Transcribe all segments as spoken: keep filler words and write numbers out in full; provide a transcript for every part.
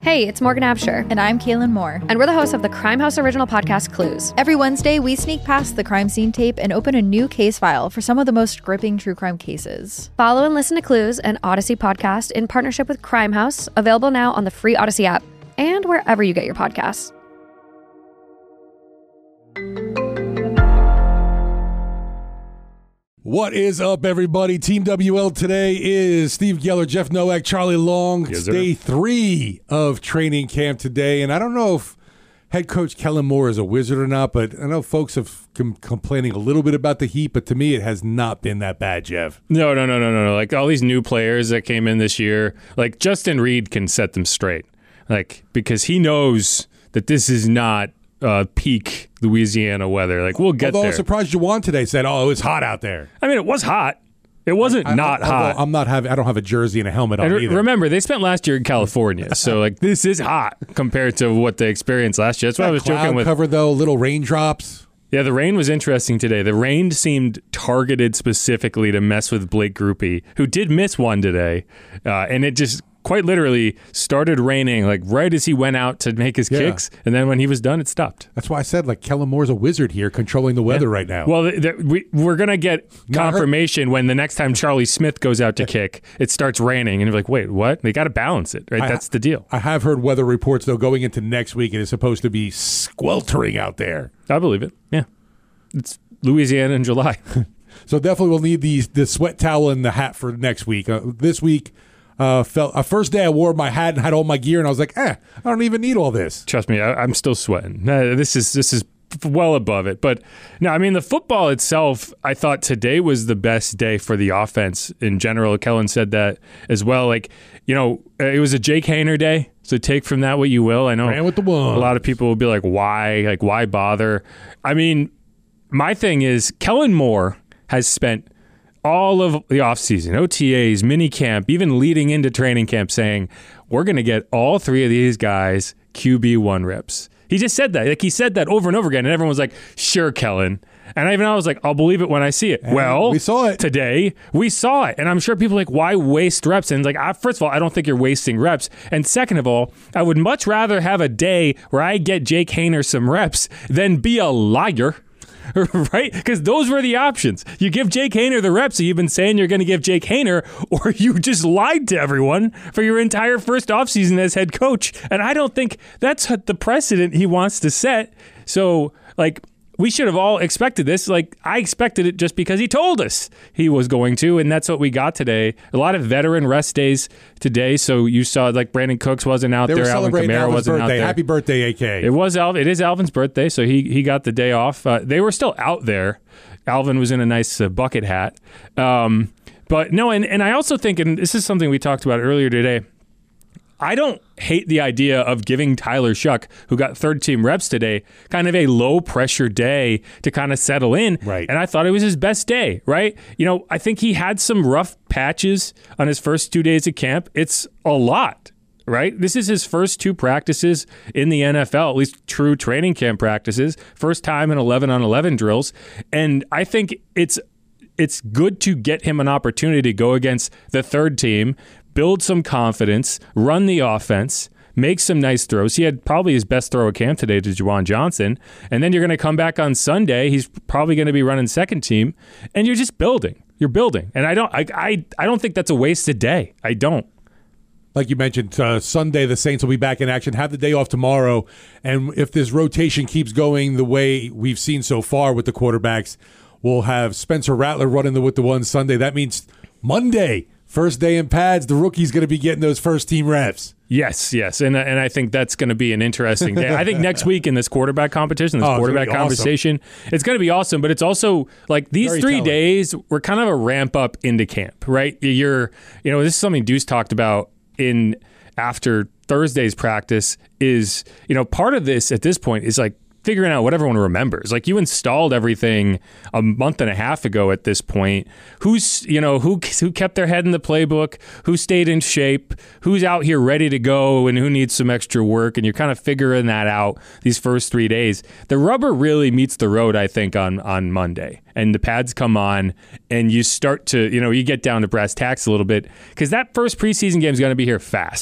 Hey, it's Morgan Absher. And I'm Kaylin Moore. And we're the hosts of the Crime House original podcast, Clues. Every Wednesday, we sneak past the crime scene tape and open a new case file for some of the most gripping true crime cases. Follow and listen to Clues, an Odyssey podcast in partnership with Crime House, available now on the free Odyssey app and wherever you get your podcasts. What is up, everybody? Team W L today is Steve Geller, Jeff Nowak, Charlie Long. Yes, it's day three of training camp today, and I don't know if head coach Kellen Moore is a wizard or not, but I know folks have com- complaining a little bit about the heat, but to me it has not been that bad, Jeff. No, no, no, no, no, no. Like all these new players that came in this year, like Justin Reed can set them straight, like because he knows that this is not uh, peak Louisiana weather. Like we'll get Although there. I was surprised Juwan today said, "Oh, it was hot out there." I mean, it was hot. It wasn't I, not I, hot. I'm not having. I don't have a jersey and a helmet on And re- either. remember, they spent last year in California, so like this is hot compared to what they experienced last year. That's why I was Cloud joking with. cover though, little raindrops. Yeah, the rain was interesting today. The rain seemed targeted specifically to mess with Blake Grupe, who did miss one today, uh, and it just quite literally started raining like right as he went out to make his Yeah. kicks, and then when he was done, it stopped. That's why I said like Kellen Moore's a wizard here, controlling the weather Yeah. right now. Well, th- th- we, we're going to get No, I heard- confirmation when the next time Charlie Smith goes out to kick, it starts raining, and you're like, wait, what? They got to balance it, right? I- That's the deal. I have heard weather reports, though, going into next week, it is supposed to be sweltering out there. I believe it. Yeah. It's Louisiana in July. So definitely we'll need the, the sweat towel and the hat for next week. Uh, this week, uh, felt uh, first day I wore my hat and had all my gear, and I was like, eh, I don't even need all this. Trust me, I, I'm still sweating. Uh, this is this is well above it. But no, I mean the football itself. I thought today was the best day for the offense in general. Kellen said that as well. Like you know, it was a Jake Haener day. So take from that what you will. I know Ran with the one. a lot of people will be like, why? Like why bother? I mean, my thing is Kellen Moore has spent all of the offseason, O T As, minicamp, even leading into training camp, saying, we're going to get all three of these guys Q B one reps. He just said that. Like he said that over and over again, and everyone was like, sure, Kellen. And even I was like, I'll believe it when I see it. And well, we saw it. Today. We saw it. And I'm sure people are like, why waste reps? And like, I, first of all, I don't think you're wasting reps. And second of all, I would much rather have a day where I get Jake Haener some reps than be a liar. Right? Because those were the options. You give Jake Haener the reps that you've been saying you're going to give Jake Haener, or you just lied to everyone for your entire first offseason as head coach. And I don't think that's the precedent he wants to set. So, like, we should have all expected this. Like, I expected it just because he told us he was going to, and that's what we got today. A lot of veteran rest days today. So you saw, like, Brandon Cooks wasn't out They there. were Alvin celebrating Kamara Alvin's wasn't out birthday. there. Happy birthday, A K. It was Alvin. It is Alvin's birthday, so he he got the day off. Uh, they were still out there. Alvin was in a nice uh, bucket hat. Um, but no, and, and I also think, and this is something we talked about earlier today, I don't hate the idea of giving Tyler Shuck, who got third team reps today, kind of a low pressure day to kind of settle in. Right. And I thought it was his best day, right? You know, I think he had some rough patches on his first two days of camp. It's a lot. Right? This is his first two practices in the N F L, at least true training camp practices. First time in eleven on eleven drills. And I think it's it's good to get him an opportunity to go against the third team, build some confidence, run the offense, make some nice throws. He had probably his best throw of camp today to Juwan Johnson. And then you're going to come back on Sunday. He's probably going to be running second team. And you're just building. You're building. And I don't I I, I don't think that's a wasted day. I don't. Like you mentioned, uh, Sunday the Saints will be back in action. Have the day off tomorrow. And if this rotation keeps going the way we've seen so far with the quarterbacks, we'll have Spencer Rattler running the, with the one Sunday. That means Monday, first day in pads, the rookie's going to be getting those first team reps. Yes, yes, and and I think that's going to be an interesting day. I think next week in this quarterback competition, this Oh, it's quarterback gonna be awesome. conversation, it's going to be awesome. But it's also like these Very three telling. days were kind of a ramp up into camp, right? You're, you know, this is something Deuce talked about in after Thursday's practice. Is, you know, part of this at this point is like figuring out what everyone remembers. Like you installed everything a month and a half ago at this point. Who's, you know, who who kept their head in the playbook, who stayed in shape, who's out here ready to go, and who needs some extra work. And you're kind of figuring that out these first three days. The rubber really meets the road, I think, on, on Monday. And the pads come on, and you start to, you know, you get down to brass tacks a little bit, because that first preseason game is going to be here fast.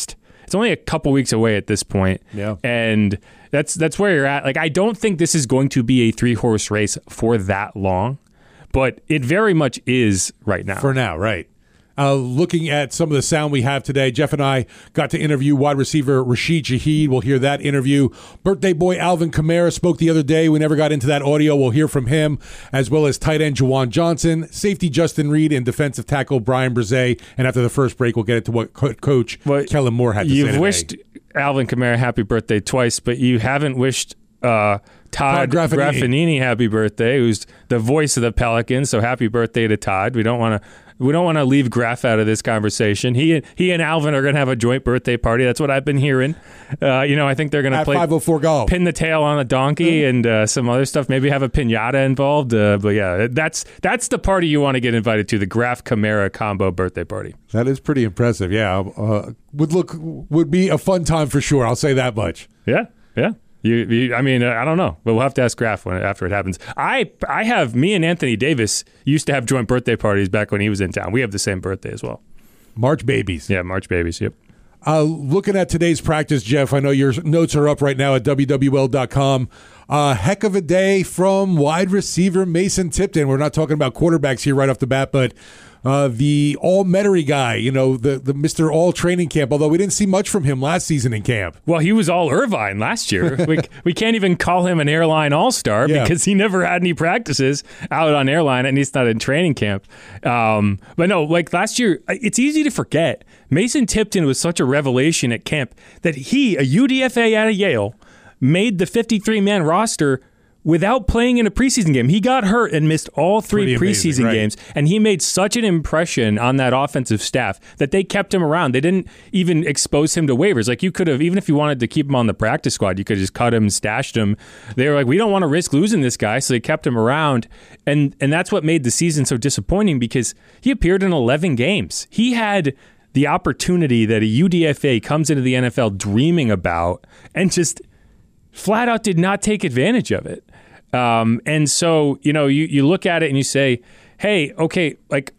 It's only a couple weeks away at this point. Yeah. And that's that's where you're at. Like, I don't think this is going to be a three-horse race for that long, but it very much is right now. For now, right. Uh, looking at some of the sound we have today, Jeff and I got to interview wide receiver Rashid Shaheed. We'll hear that interview. Birthday boy Alvin Kamara spoke the other day. We never got into that audio. We'll hear from him, as well as tight end Juwan Johnson, safety Justin Reed, and defensive tackle Brian Brzee. And after the first break, we'll get into what co- Coach well, Kellen Moore had to you've say today. Wished Alvin Kamara happy birthday twice, but you haven't wished uh, Todd, Todd Graffanini. Graffanini happy birthday, who's the voice of the Pelicans. So happy birthday to Todd. We don't want to we don't want to leave Graf out of this conversation. He he and Alvin are going to have a joint birthday party. That's what I've been hearing. Uh, you know, I think they're going to play five oh four golf, pin the tail on a donkey, mm-hmm. and uh, some other stuff. Maybe have a piñata involved. Uh, but yeah, that's that's the party you want to get invited to, the Graf Kamara combo birthday party. That is pretty impressive. Yeah, uh, would look would be a fun time for sure. I'll say that much. Yeah, yeah. You, you, I mean, uh, I don't know, but we'll have to ask Graf when after it happens. I, I have me and Anthony Davis used to have joint birthday parties back when he was in town. We have the same birthday as well. March babies. Yeah, March babies. Yep. Uh, looking at today's practice, Jeff, I know your notes are up right now at W W L dot com. Uh, heck of a day from wide receiver Mason Tipton. We're not talking about quarterbacks here right off the bat, but uh, the all-Metairie guy, you know, the, the Mister All Training Camp, although we didn't see much from him last season in camp. Well, he was all Irvine last year. we, we can't even call him an airline all-star yeah. because he never had any practices out on airline, and he's not in training camp. Um, but no, like last year, it's easy to forget. Mason Tipton was such a revelation at camp that he, a U D F A out of Yale, made the fifty-three man roster without playing in a preseason game. He got hurt and missed all three Pretty preseason amazing, right? games, and he made such an impression on that offensive staff that they kept him around. They didn't even expose him to waivers. Like, you could have, even if you wanted to keep him on the practice squad, you could have just cut him, stashed him. They were like, we don't want to risk losing this guy, so they kept him around, and and that's what made the season so disappointing, because he appeared in eleven games. He had the opportunity that a U D F A comes into the N F L dreaming about, and just flat out did not take advantage of it. Um, and so, you know, you, you look at it and you say, hey, okay, like,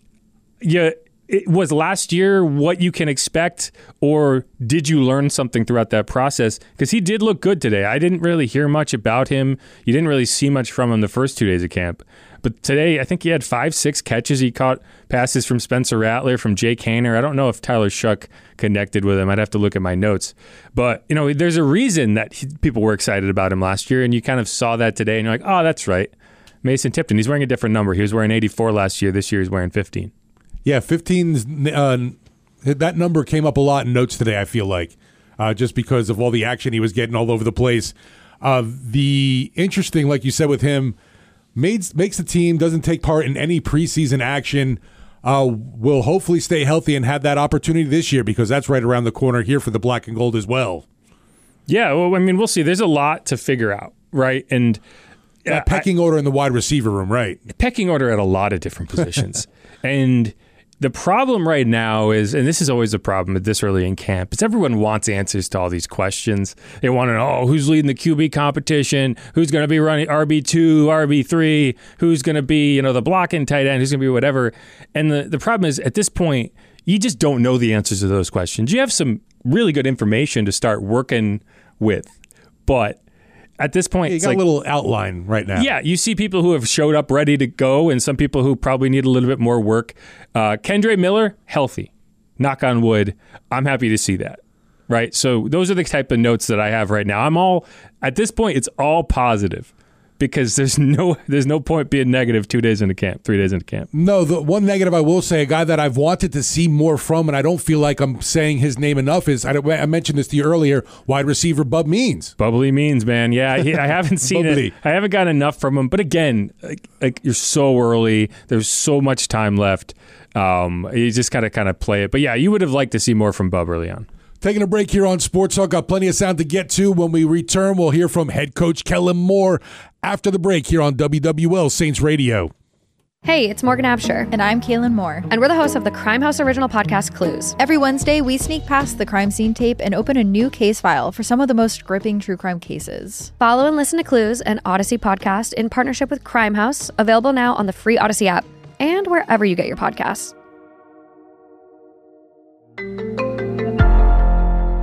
yeah, it was last year what you can expect, or did you learn something throughout that process? Because he did look good today. I didn't really hear much about him. You didn't really see much from him the first two days of camp. But today, I think he had five, six catches. He caught passes from Spencer Rattler, from Jake Haener. I don't know if Tyler Shuck connected with him. I'd have to look at my notes. But, you know, there's a reason that he, people were excited about him last year, and you kind of saw that today, and you're like, oh, that's right. Mason Tipton, he's wearing a different number. He was wearing eighty-four last year. This year he's wearing fifteen. Yeah, fifteen, uh, that number came up a lot in notes today, I feel like, uh, just because of all the action he was getting all over the place. Uh, the interesting, like you said with him, Made, makes the team, doesn't take part in any preseason action, uh, will hopefully stay healthy and have that opportunity this year, because that's right around the corner here for the black and gold as well. Yeah, well, I mean, we'll see. There's a lot to figure out, right? And uh, that pecking I, order in the wide receiver room, right? Pecking order at a lot of different positions. And the problem right now is, and this is always a problem at this early in camp, is everyone wants answers to all these questions. They want to know, oh, who's leading the Q B competition? Who's going to be running R B two, R B three? Who's going to be, you know, the blocking tight end? Who's going to be whatever? And the, the problem is, at this point, you just don't know the answers to those questions. You have some really good information to start working with, but at this point, yeah, you it's got like a little outline right now. Yeah, you see people who have showed up ready to go, and some people who probably need a little bit more work. Uh, Kendre Miller, healthy. Knock on wood. I'm happy to see that. Right? So those are the type of notes that I have right now. I'm all, at this point, it's all positive, because there's no there's no point being negative two days into camp, three days into camp. No, the one negative I will say, a guy that I've wanted to see more from, and I don't feel like I'm saying his name enough, is, I, I mentioned this to you earlier, wide receiver Bub Means. Bubbly Means, man. Yeah, he, I haven't seen it. I haven't gotten enough from him. But again, like, like you're so early. There's so much time left. Um, you just got to kind of play it. But yeah, you would have liked to see more from Bub early on. Taking a break here on Sports Talk. Got plenty of sound to get to. When we return, we'll hear from head coach Kellen Moore after the break here on W W L Saints Radio. Hey, it's Morgan Absher. And I'm Kaylin Moore. And we're the hosts of the Crime House original podcast, Clues. Every Wednesday, we sneak past the crime scene tape and open a new case file for some of the most gripping true crime cases. Follow and listen to Clues, an Odyssey podcast in partnership with Crime House, available now on the free Odyssey app and wherever you get your podcasts.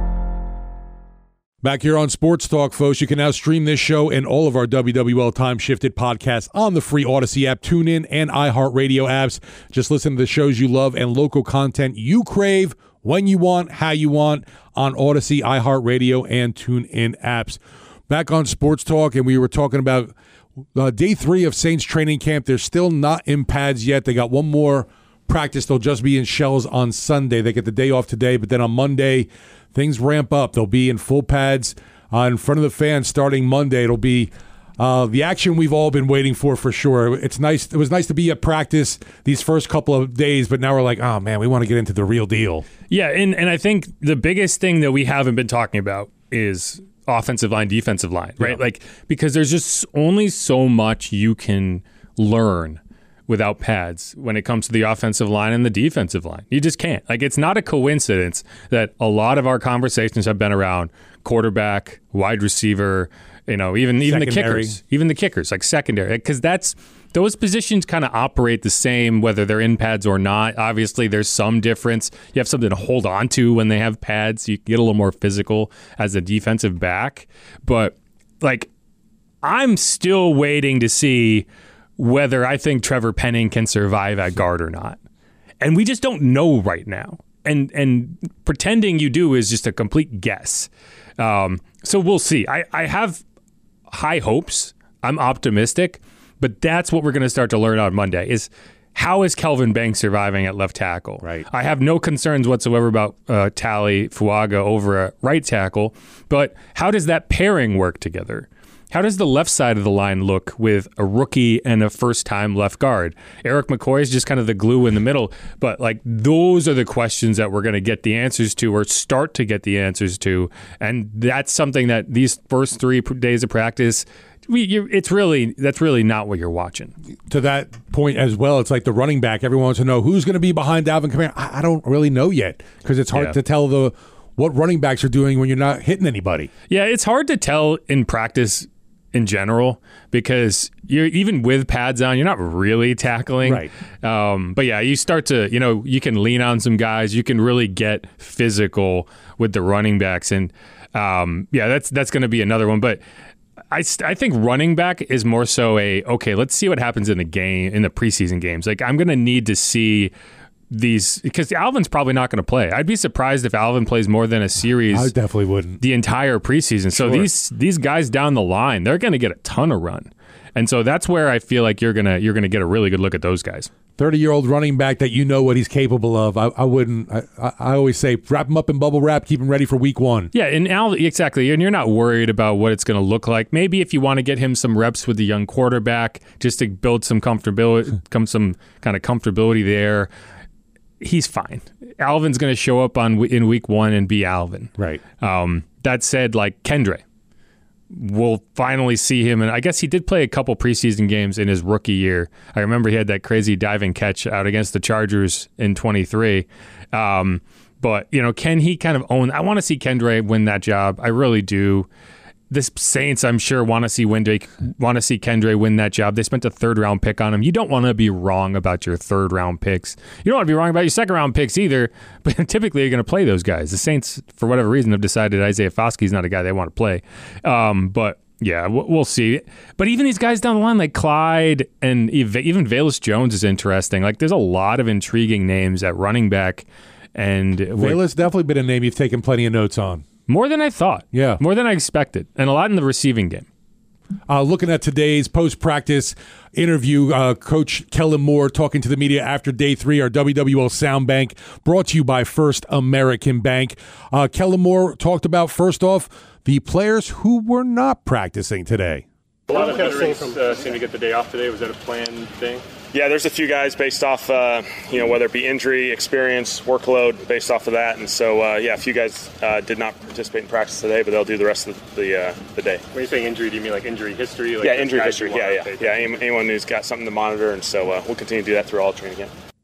Back here on Sports Talk, folks, you can now stream this show and all of our W W L Time Shifted podcasts on the free Odyssey app, TuneIn, and iHeartRadio apps. Just listen to the shows you love and local content you crave when you want, how you want, on Odyssey, iHeartRadio, and TuneIn apps. Back on Sports Talk, and we were talking about uh, day three of Saints training camp. They're still not in pads yet. They got one more practice. They'll just be in shells on Sunday. They get the day off today, but then on Monday, things ramp up. They'll be in full pads uh, in front of the fans starting Monday. It'll be uh, the action we've all been waiting for, for sure. It's nice. It was nice to be at practice these first couple of days, but now we're like, oh, man, we want to get into the real deal. Yeah, and, and I think the biggest thing that we haven't been talking about is offensive line, defensive line, right? Yeah. Like, because there's just only so much you can learn without pads when it comes to the offensive line and the defensive line. You just can't. Like, it's not a coincidence that a lot of our conversations have been around quarterback, wide receiver, you know, even even the kickers, even the kickers, like secondary, because that's those positions kind of operate the same whether they're in pads or not. Obviously, there's some difference. You have something to hold on to when they have pads. You get a little more physical as a defensive back. But, like, I'm still waiting to see whether I think Trevor Penning can survive at guard or not. And we just don't know right now. And and pretending you do is just a complete guess. Um, so we'll see. I, I have high hopes. I'm optimistic. But that's what we're going to start to learn on Monday is how is Kelvin Banks surviving at left tackle? Right. I have no concerns whatsoever about uh, Tali Fuaga over at right tackle. But how does that pairing work together? How does the left side of the line look with a rookie and a first-time left guard? Eric McCoy is just kind of the glue in the middle, but like those are the questions that we're going to get the answers to or start to get the answers to, and that's something that these first three days of practice, we, you, it's really that's really not what you're watching. To that point as well, it's like the running back. Everyone wants to know who's going to be behind Alvin Kamara. I, I don't really know yet because it's hard yeah. to tell the what running backs are doing when you're not hitting anybody. Yeah, it's hard to tell in practice in general, because you're even with pads on, you're not really tackling. Right. Um, but yeah, you start to, you know, you can lean on some guys. You can really get physical with the running backs. And um, yeah, that's that's going to be another one. But I, I think running back is more so a, okay, let's see what happens in the game, in the preseason games. Like, I'm going to need to see these, because Alvin's probably not going to play. I'd be surprised if Alvin plays more than a series. I definitely wouldn't. The entire preseason. So Sure. these these guys down the line, they're going to get a ton of run, and so that's where I feel like you're gonna you're gonna get a really good look at those guys. thirty-year-old running back that you know what he's capable of. I, I wouldn't. I, I always say wrap him up in bubble wrap, keep him ready for week one. Yeah, and Al, exactly. And you're not worried about what it's going to look like. Maybe if you want to get him some reps with the young quarterback, just to build some comfortability, come some kind of comfortability there. He's fine. Alvin's going to show up on in week one and be Alvin. Right. Um, that said, like Kendre, we'll finally see him. And I guess he did play a couple preseason games in his rookie year. I remember he had that crazy diving catch out against the Chargers in twenty-three. Um, but, you know, can he kind of own? I want to see Kendre win that job. I really do. The Saints, I'm sure, want to see Wendake, want to see Kendre win that job. They spent a third round pick on him. You don't want to be wrong about your third round picks. You don't want to be wrong about your second round picks either. But typically, you're going to play those guys. The Saints, for whatever reason, have decided Isaiah Foskey's not a guy they want to play. Um, but yeah, we'll see. But even these guys down the line, like Clyde and even Velus Jones, is interesting. Like, there's a lot of intriguing names at running back. And Velus definitely been a name you've taken plenty of notes on. More than I thought. Yeah. More than I expected. And a lot in the receiving game. Uh, looking at today's post-practice interview, uh, Coach Kellen Moore talking to the media after day three, our W W L Sound Bank, brought to you by First American Bank. Uh, Kellen Moore talked about, first off, the players who were not practicing today. A lot of veterans uh, seem to get the day off today. Was that a planned thing? Yeah, there's a few guys based off, uh, you know, whether it be injury, experience, workload, based off of that. And so, uh, yeah, a few guys uh, did not participate in practice today, but they'll do the rest of the uh, the day. When you say injury, do you mean like injury history? Like yeah, injury history. Yeah, yeah, yeah. Anyone who's got something to monitor, and so uh, we'll continue to do that through all training camp.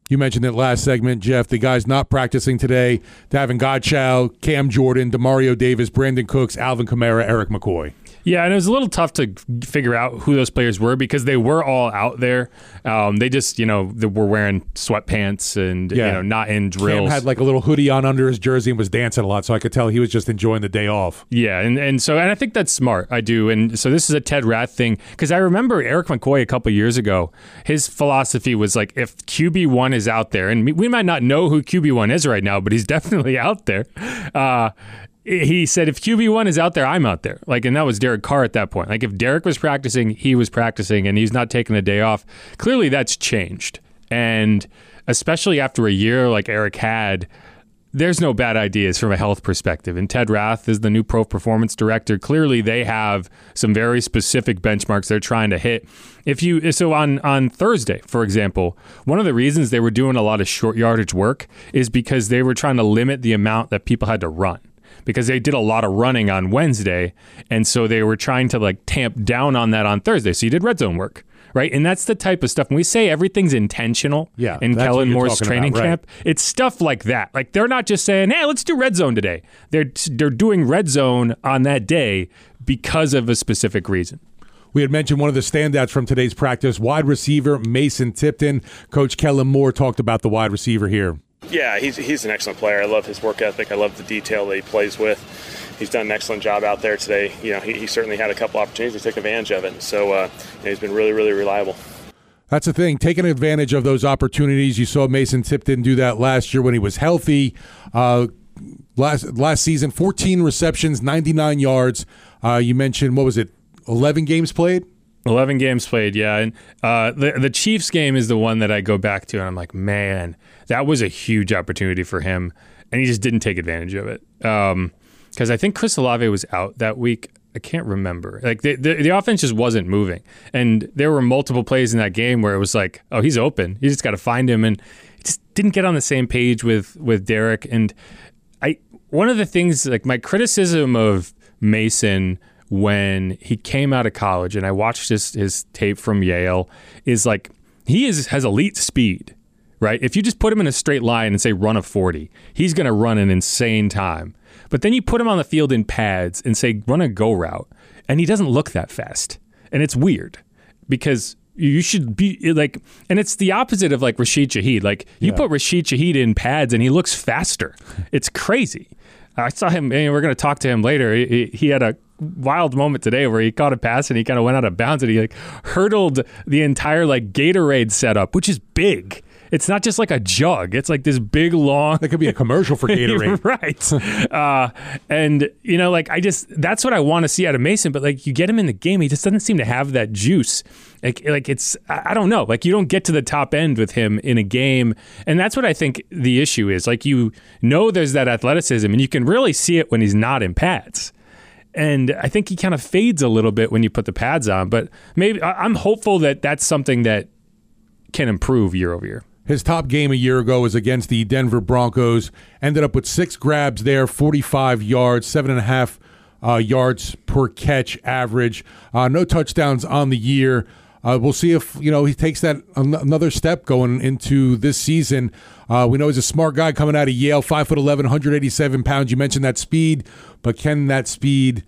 You mentioned it last segment, Jeff. The guys not practicing today: Davin Godchow, Cam Jordan, Demario Davis, Brandon Cooks, Alvin Kamara, Eric McCoy. Yeah, and it was a little tough to figure out who those players were because they were all out there. Um, they just, you know, they were wearing sweatpants and, yeah. you know, not in drills. Cam had like a little hoodie on under his jersey and was dancing a lot, so I could tell he was just enjoying the day off. Yeah, and, and so and I think that's smart. I do. And so this is a Ted Rath thing because I remember Eric McCoy a couple years ago, his philosophy was like if Q B one is out there, and we might not know who Q B one is right now, but he's definitely out there. Uh He said, if Q B one is out there, I'm out there. Like, and that was Derek Carr at that point. Like, if Derek was practicing, he was practicing, and he's not taking a day off. Clearly, that's changed. And especially after a year like Eric had, there's no bad ideas from a health perspective. And Ted Rath is the new pro performance director. Clearly, they have some very specific benchmarks they're trying to hit. If you so on on Thursday, for example, one of the reasons they were doing a lot of short yardage work is because they were trying to limit the amount that people had to run. Because they did a lot of running on Wednesday, and so they were trying to like tamp down on that on Thursday. So you did red zone work, right? And that's the type of stuff. When we say everything's intentional yeah, in Kellen Moore's training about, right. camp, it's stuff like that. Like they're not just saying, hey, let's do red zone today. They're they're doing red zone on that day because of a specific reason. We had mentioned one of the standouts from today's practice, wide receiver Mason Tipton. Coach Kellen Moore talked about the wide receiver here. Yeah, he's he's an excellent player. I love his work ethic. I love the detail that he plays with. He's done an excellent job out there today. You know, he, he certainly had a couple opportunities to take advantage of it. So uh, you know, he's been really, really reliable. That's the thing, taking advantage of those opportunities. You saw Mason Tipton do that last year when he was healthy. Uh, last last season, fourteen receptions, ninety-nine yards. Uh, you mentioned, what was it, eleven games played? eleven games played, yeah. And uh, the the Chiefs game is the one that I go back to, and I'm like, man, that was a huge opportunity for him, and he just didn't take advantage of it. Um, because I think Chris Olave was out that week. I can't remember. Like the, the the offense just wasn't moving, and there were multiple plays in that game where it was like, oh, he's open. You just got to find him, and he just didn't get on the same page with with Derek. And I one of the things, like my criticism of Mason when he came out of college, and I watched his, his tape from Yale, is like he is has elite speed, right? If you just put him in a straight line and say run a forty, he's going to run an insane time. But then you put him on the field in pads and say run a go route, and he doesn't look that fast. And it's weird because you should be like, and it's the opposite of like Rashid Shaheed. Like you yeah. put Rashid Shaheed in pads and he looks faster. It's crazy. I saw him, and we're going to talk to him later. He, he had a wild moment today where he caught a pass and he kind of went out of bounds and he like hurdled the entire like Gatorade setup, which is big. It's not just like a jug. It's like this big, long... That could be a commercial for Gatorade. Right. Uh, and, you know, like, I just... That's what I want to see out of Mason, but, like, you get him in the game, he just doesn't seem to have that juice. Like, like it's... I don't know. Like, you don't get to the top end with him in a game, and that's what I think the issue is. Like, you know there's that athleticism, and you can really see it when he's not in pads. And I think he kind of fades a little bit when you put the pads on, but maybe... I'm hopeful that that's something that can improve year over year. His top game a year ago was against the Denver Broncos. Ended up with six grabs there, forty-five yards, seven and a half uh, yards per catch average. Uh, no touchdowns on the year. Uh, we'll see if you know he takes that an- another step going into this season. Uh, we know he's a smart guy coming out of Yale, five foot eleven, one hundred eighty-seven pounds. You mentioned that speed, but can that speed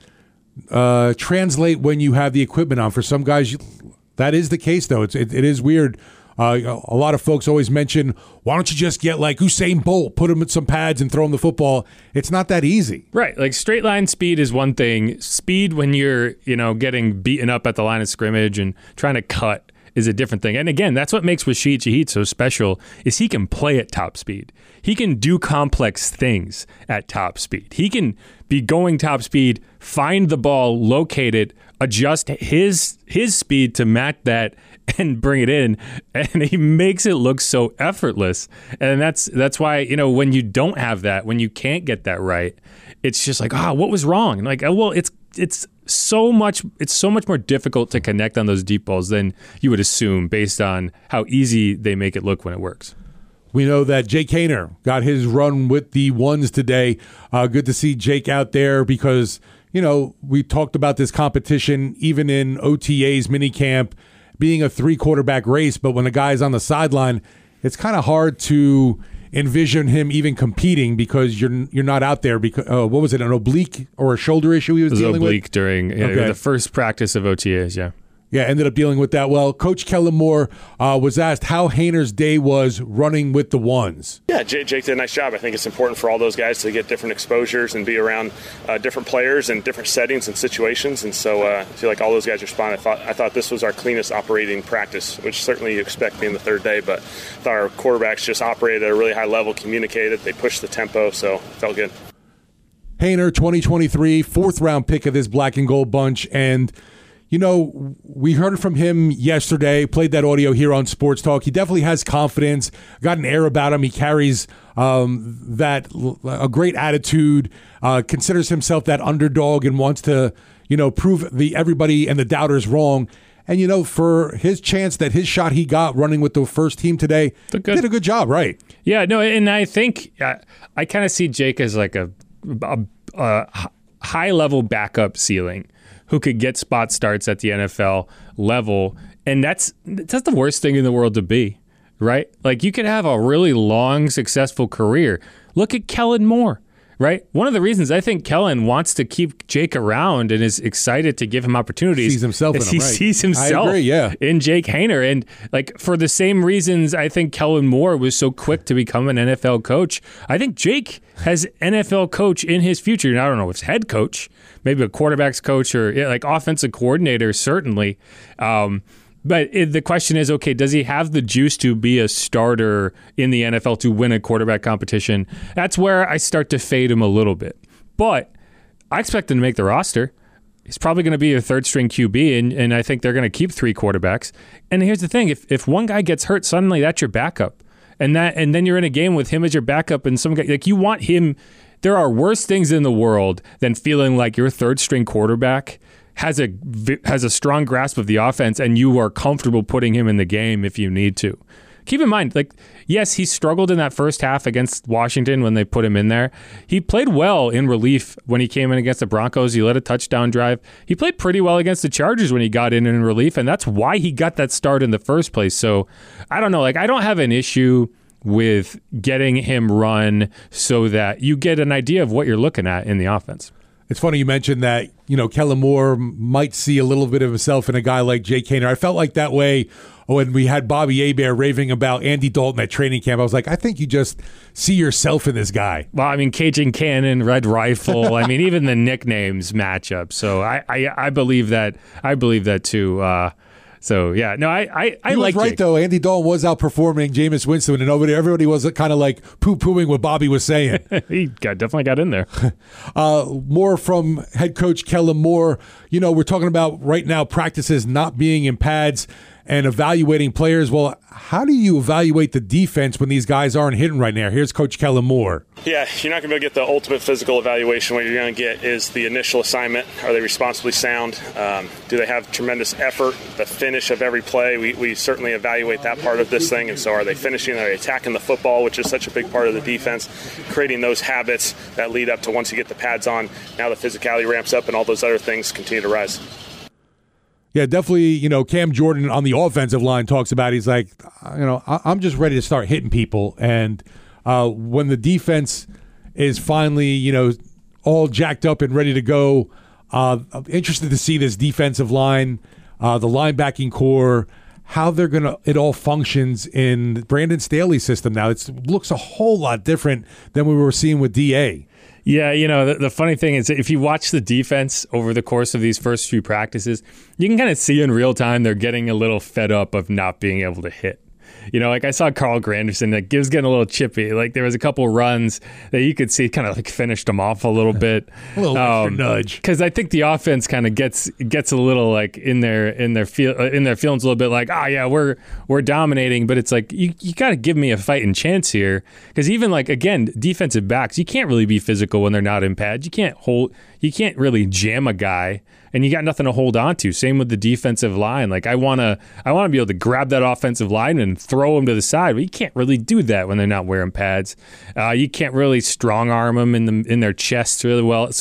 uh, translate when you have the equipment on? For some guys, you, that is the case, though. It's, it, it is weird. Uh, a lot of folks always mention, why don't you just get like Usain Bolt, put him with some pads and throw him the football? It's not that easy. Right. Like straight line speed is one thing. Speed when you're, you know, getting beaten up at the line of scrimmage and trying to cut is a different thing. And again, that's what makes Rashid Shaheed so special is he can play at top speed. He can do complex things at top speed. He can be going top speed, find the ball, locate it, adjust his his speed to match that and bring it in, and he makes it look so effortless. And that's that's why, you know, when you don't have that, when you can't get that right, it's just like, ah, oh, what was wrong? And like, oh, well, it's it's so much it's so much more difficult to connect on those deep balls than you would assume based on how easy they make it look when it works. We know that Jake Haener got his run with the ones today. Uh, good to see Jake out there because, you know, we talked about this competition even in O T A's minicamp being a three quarterback race, but when a guy's on the sideline, it's kind of hard to envision him even competing because you're you're not out there. Because uh, what was it, an oblique or a shoulder issue he was, it was dealing oblique with? during yeah, Okay. the first practice of O T As, yeah. Yeah, ended up dealing with that. Well, Coach Kellen Moore uh, was asked how Haener's day was running with the ones. Yeah, Jake, Jake did a nice job. I think it's important for all those guys to get different exposures and be around uh, different players in different settings and situations. And so uh, I feel like all those guys responded. I thought, I thought this was our cleanest operating practice, which certainly you expect being the third day. But I thought our quarterbacks just operated at a really high level, communicated. They pushed the tempo, so it felt good. Haener, twenty twenty-three, fourth round pick of this black and gold bunch. And you know, we heard from him yesterday, played that audio here on Sports Talk. He definitely has confidence, got an air about him. He carries um, that a great attitude, uh, considers himself that underdog and wants to, you know, prove the everybody and the doubters wrong. And, you know, for his chance that his shot he got running with the first team today, good. did a good job, right? Yeah, no, and I think uh, I kind of see Jake as like a, a, a high-level backup ceiling who could get spot starts at the N F L level. And that's that's the worst thing in the world to be, right? Like, you could have a really long, successful career. Look at Kellen Moore, right? One of the reasons I think Kellen wants to keep Jake around and is excited to give him opportunities Sees himself in is him, he right. sees himself I agree, yeah. in Jake Haener. And like, for the same reasons I think Kellen Moore was so quick to become an N F L coach, I think Jake has N F L coach in his future. And I don't know if it's head coach, maybe a quarterback's coach, or yeah, like offensive coordinator, certainly. Um, but it, the question is, okay, does he have the juice to be a starter in the N F L to win a quarterback competition? That's where I start to fade him a little bit. But I expect him to make the roster. He's probably going to be a third-string Q B, and, and I think they're going to keep three quarterbacks. And here's the thing. If if one guy gets hurt, suddenly that's your backup. And that, and then you're in a game with him as your backup, and some guy, like, you want him. There are worse things in the world than feeling like your third-string quarterback has a has a strong grasp of the offense, and you are comfortable putting him in the game if you need to. Keep in mind, like, yes, he struggled in that first half against Washington when they put him in there. He played well in relief when he came in against the Broncos. He led a touchdown drive. He played pretty well against the Chargers when he got in in relief, and that's why he got that start in the first place. So I don't know. Like, I don't have an issue with getting him run so that you get an idea of what you're looking at in the offense. It's funny you mentioned that, you know, Kellen Moore might see a little bit of himself in a guy like Jake Haener. I felt like that way when we had Bobby Hebert raving about Andy Dalton at training camp. I was like, I think you just see yourself in this guy. Well, I mean, Cajun Cannon, Red Rifle. I mean, even the nicknames match up. So I, I, I believe that. I believe that too. Uh, So, yeah, no, I I, I he like was right, Jake. though. Andy Dalton was outperforming Jameis Winston, and nobody, everybody was kind of like poo-pooing what Bobby was saying. He got, definitely got in there. uh, more from head coach Kellen Moore. You know, we're talking about right now practices not being in pads and evaluating players. Well, how do you evaluate the defense when these guys aren't hitting right now? Here's Coach Kellen Moore. Yeah, you're not going to be able to get the ultimate physical evaluation. What you're going to get is the initial assignment. Are they responsibly sound? Um, do they have tremendous effort? The finish of every play, we, we certainly evaluate that part of this thing. And so are they finishing? Are they attacking the football, which is such a big part of the defense? Creating those habits that lead up to once you get the pads on, now the physicality ramps up and all those other things continue to rise. Yeah, definitely, you know, Cam Jordan on the offensive line talks about it. He's like, you know, I'm just ready to start hitting people. And uh, when the defense is finally, you know, all jacked up and ready to go, uh, I'm interested to see this defensive line, uh, the linebacking core, how they're going to, it all functions in Brandon Staley's system now. It looks a whole lot different than we were seeing with D A. Yeah, you know, the, the funny thing is if you watch the defense over the course of these first few practices, you can kind of see in real time they're getting a little fed up of not being able to hit. You know, like I saw Carl Granderson, that gives getting a little chippy. Like there was a couple runs that you could see kind of like finished them off a little bit. A little um, extra nudge. Because I think the offense kind of gets gets a little like in their in their feel uh, in their feelings a little bit like, ah, oh, yeah, we're we're dominating, but it's like you you got to give me a fighting chance here. Because even like again, defensive backs, you can't really be physical when they're not in pads. You can't hold, you can't really jam a guy. And you got nothing to hold on to. Same with the defensive line. Like I want to, I want to be able to grab that offensive line and throw them to the side. But you can't really do that when they're not wearing pads. Uh, you can't really strong arm them in the in their chests really well. So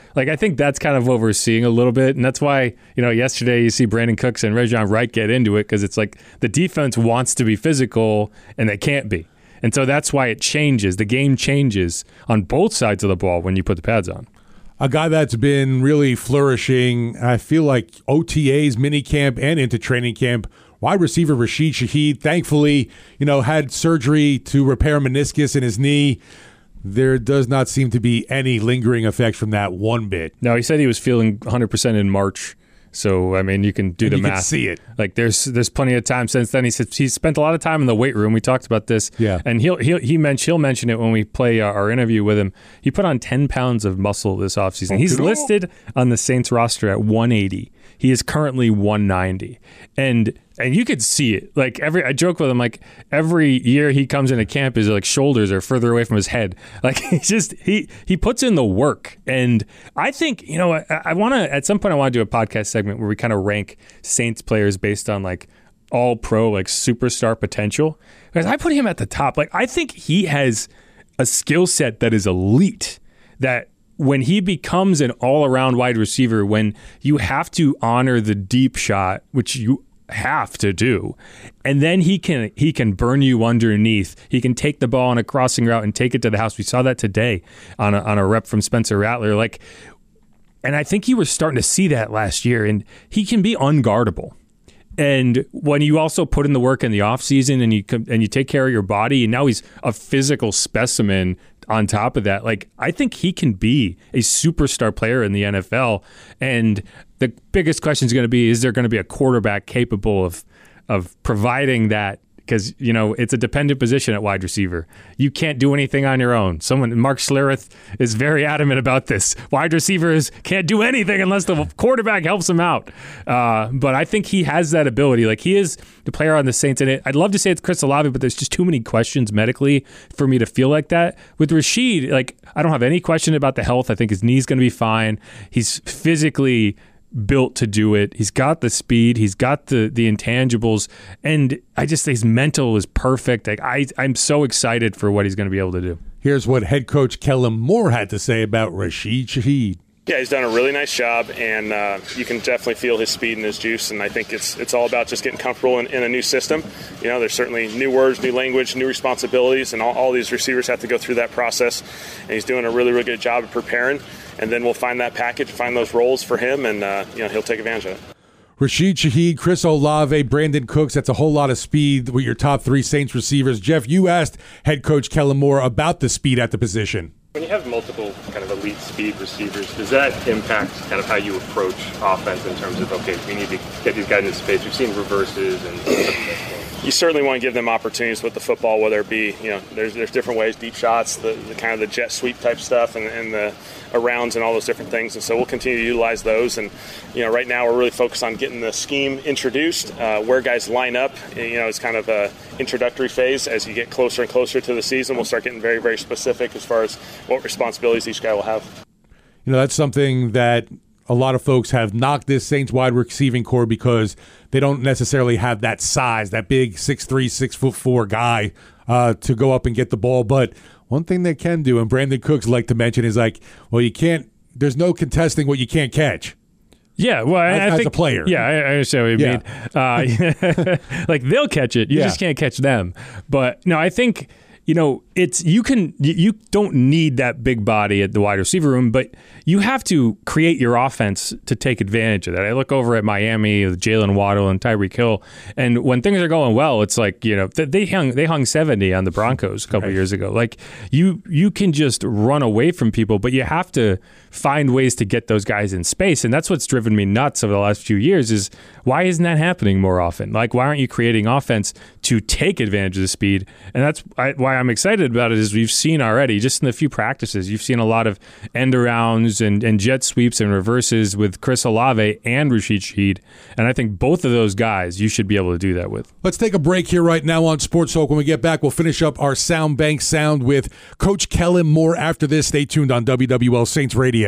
Like, I think that's kind of what we're seeing a little bit. And that's why, you know, yesterday you see Brandon Cooks and Rajon Wright get into it, because it's like the defense wants to be physical and they can't be. And so that's why it changes. The game changes on both sides of the ball when you put the pads on. A guy that's been really flourishing, I feel like O T As, minicamp, and into training camp, wide receiver Rashid Shaheed, thankfully, you know, had surgery to repair a meniscus in his knee. There does not seem to be any lingering effects from that one bit. No, he said he was feeling one hundred percent in March. So, I mean, you can do and the you math. You can see it. Like, there's there's plenty of time since then. He said he's spent a lot of time in the weight room. We talked about this. Yeah. And he'll, he'll, he mentioned, he'll mention it when we play our interview with him. He put on ten pounds of muscle this offseason. He's listed on the Saints roster at one eighty. He is currently one ninety. And and you could see it. Like, every I joke with him, like, every year he comes into camp, his like shoulders are further away from his head. Like, he's just he he puts in the work. And I think, you know, I, I want to at some point I want to do a podcast segment where we kind of rank Saints players based on like all pro, like superstar potential. Because I put him at the top. Like, I think he has a skill set that is elite, that when he becomes an all-around wide receiver, when you have to honor the deep shot, which you have to do, and then he can he can burn you underneath. He can take the ball on a crossing route and take it to the house. We saw that today on a, on a rep from Spencer Rattler. Like, and I think you were starting to see that last year, and he can be unguardable. And when you also put in the work in the offseason and you and you take care of your body, and now he's a physical specimen on top of that, like, I think he can be a superstar player in the N F L. And the biggest question is going to be, is there going to be a quarterback capable of of providing that? Because, you know, it's a dependent position at wide receiver. You can't do anything on your own. Someone, Mark Schlereth, is very adamant about this. Wide receivers can't do anything unless the quarterback helps them out. Uh, but I think he has that ability. Like, he is the player on the Saints. And it, I'd love to say it's Chris Olave, but there's just too many questions medically for me to feel like that. With Rashid, like, I don't have any question about the health. I think his knee's going to be fine. He's physically built to do it. He's got the speed. He's got the the intangibles, and I just think his mental is perfect. Like, I, I'm so excited for what he's going to be able to do. Here's what head coach Kellen Moore had to say about Rashid Shaheed. Yeah, he's done a really nice job, and uh, you can definitely feel his speed and his juice, and I think it's it's all about just getting comfortable in, in a new system. You know, there's certainly new words, new language, new responsibilities, and all, all these receivers have to go through that process, and he's doing a really, really good job of preparing, and then we'll find that package, find those roles for him, and uh, you know, he'll take advantage of it. Rashid Shaheed, Chris Olave, Brandon Cooks, that's a whole lot of speed with your top three Saints receivers. Jeff, you asked head coach Kellen Moore about the speed at the position. When you have multiple kind of elite speed receivers, does that impact kind of how you approach offense in terms of, okay, we need to get these guys into space? We've seen reverses and you certainly want to give them opportunities with the football, whether it be, you know, there's there's different ways, deep shots, the, the kind of the jet sweep type stuff, and, and the arounds and all those different things. And so we'll continue to utilize those. And, you know, right now we're really focused on getting the scheme introduced, uh, where guys line up. You know, it's kind of a introductory phase. As you get closer and closer to the season, we'll start getting very, very specific as far as what responsibilities each guy will have. You know, that's something that a lot of folks have knocked this Saints wide receiving core because they don't necessarily have that size, that big six three, six foot four guy uh, to go up and get the ball. But one thing they can do, and Brandon Cooks like to mention, is like, well, you can't, there's no contesting what you can't catch. Yeah, well, as, I as think, a player. Yeah, I, I understand what you yeah. mean. Uh, like, they'll catch it. You yeah. just can't catch them. But, no, I think, you know, it's you can you don't need that big body at the wide receiver room, but you have to create your offense to take advantage of that. I look over at Miami with Jalen Waddle and Tyreek Hill, and when things are going well, it's like, you know, they hung they hung seventy on the Broncos a couple right. years ago. Like, you you can just run away from people, but you have to find ways to get those guys in space, and that's what's driven me nuts over the last few years. Is why isn't that happening more often? Like, why aren't you creating offense to take advantage of the speed? And that's why I'm excited about it. Is we've seen already just in the few practices, you've seen a lot of end arounds and, and jet sweeps and reverses with Chris Olave and Rashid Shaheed, and I think both of those guys you should be able to do that with. Let's take a break here right now on Sports Talk. When we get back, we'll finish up our Sound Bank Sound with Coach Kellen Moore after this. Stay tuned on W W L Saints Radio.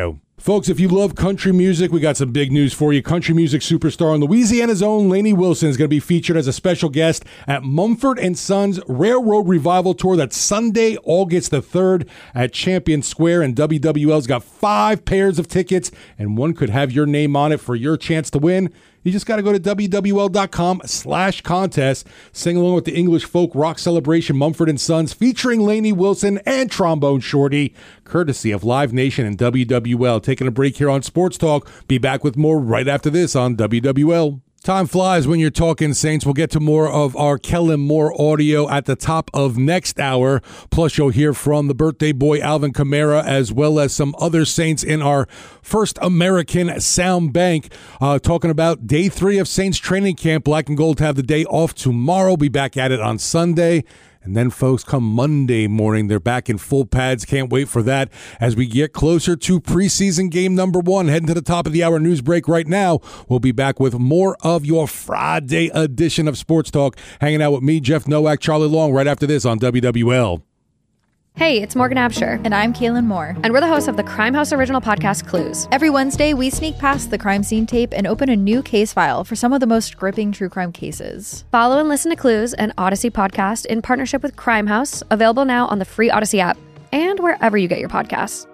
Folks, if you love country music, we got some big news for you. Country music superstar and Louisiana's own Lainey Wilson is going to be featured as a special guest at Mumford and Sons Railroad Revival Tour. That's Sunday, August the third at Champion Square, and W W L's got five pairs of tickets, and one could have your name on it for your chance to win. You just got to go to W W L dot com slash contest. Sing along with the English folk rock celebration Mumford and Sons featuring Lainey Wilson and Trombone Shorty, courtesy of Live Nation and W W L. Taking a break here on Sports Talk. Be back with more right after this on W W L. Time flies when you're talking Saints. We'll get to more of our Kellen Moore audio at the top of next hour. Plus, you'll hear from the birthday boy Alvin Kamara, as well as some other Saints in our First American Sound Bank, uh, talking about day three of Saints training camp. Black and Gold have the day off tomorrow. Be back at it on Sunday. And then, folks, come Monday morning, they're back in full pads. Can't wait for that as we get closer to preseason game number one. Heading to the top of the hour news break right now. We'll be back with more of your Friday edition of Sports Talk. Hanging out with me, Jeff Nowak, Charlie Long, right after this on W W L. Hey, it's Morgan Absher. And I'm Kaylin Moore. And we're the hosts of the Crime House original podcast, Clues. Every Wednesday, we sneak past the crime scene tape and open a new case file for some of the most gripping true crime cases. Follow and listen to Clues, an Odyssey podcast in partnership with Crime House, available now on the free Odyssey app and wherever you get your podcasts.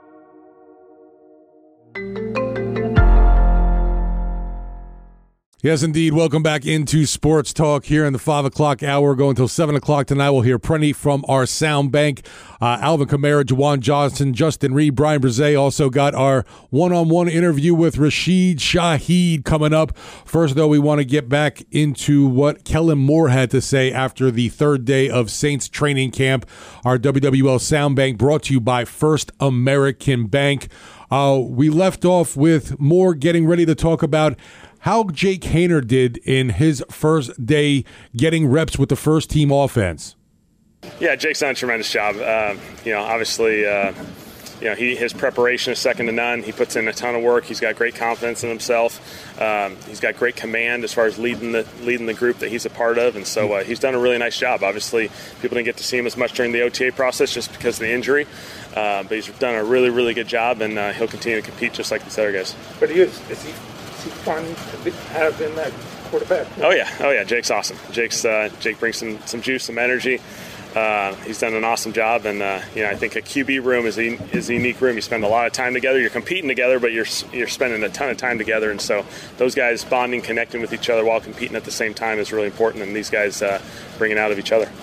Yes, indeed. Welcome back into Sports Talk here in the five o'clock hour. Going until seven o'clock tonight. We'll hear plenty from our sound bank. Uh, Alvin Kamara, Juwan Johnson, Justin Reed, Brian Brzee. Also got our one-on-one interview with Rashid Shaheed coming up. First, though, we want to get back into what Kellen Moore had to say after the third day of Saints training camp. Our W W L Sound Bank brought to you by First American Bank. Uh, we left off with Moore getting ready to talk about how Jake Haener did in his first day getting reps with the first team offense. Yeah, Jake's done a tremendous job. Uh, you know, obviously, uh, you know, he his preparation is second to none. He puts in a ton of work. He's got great confidence in himself. Um, he's got great command as far as leading the leading the group that he's a part of, and so uh, he's done a really nice job. Obviously, people didn't get to see him as much during the O T A process just because of the injury, uh, but he's done a really, really good job, and uh, he'll continue to compete just like these other guys. But he is, is he? Fun to have in that quarterback. Oh yeah, oh yeah. Jake's awesome. Jake's uh, Jake brings some some juice, some energy. Uh, he's done an awesome job, and uh, you know I think a Q B room is a is a unique room. You spend a lot of time together. You're competing together, but you're you're spending a ton of time together, and so those guys bonding, connecting with each other while competing at the same time is really important. And these guys uh, bringing out of each other.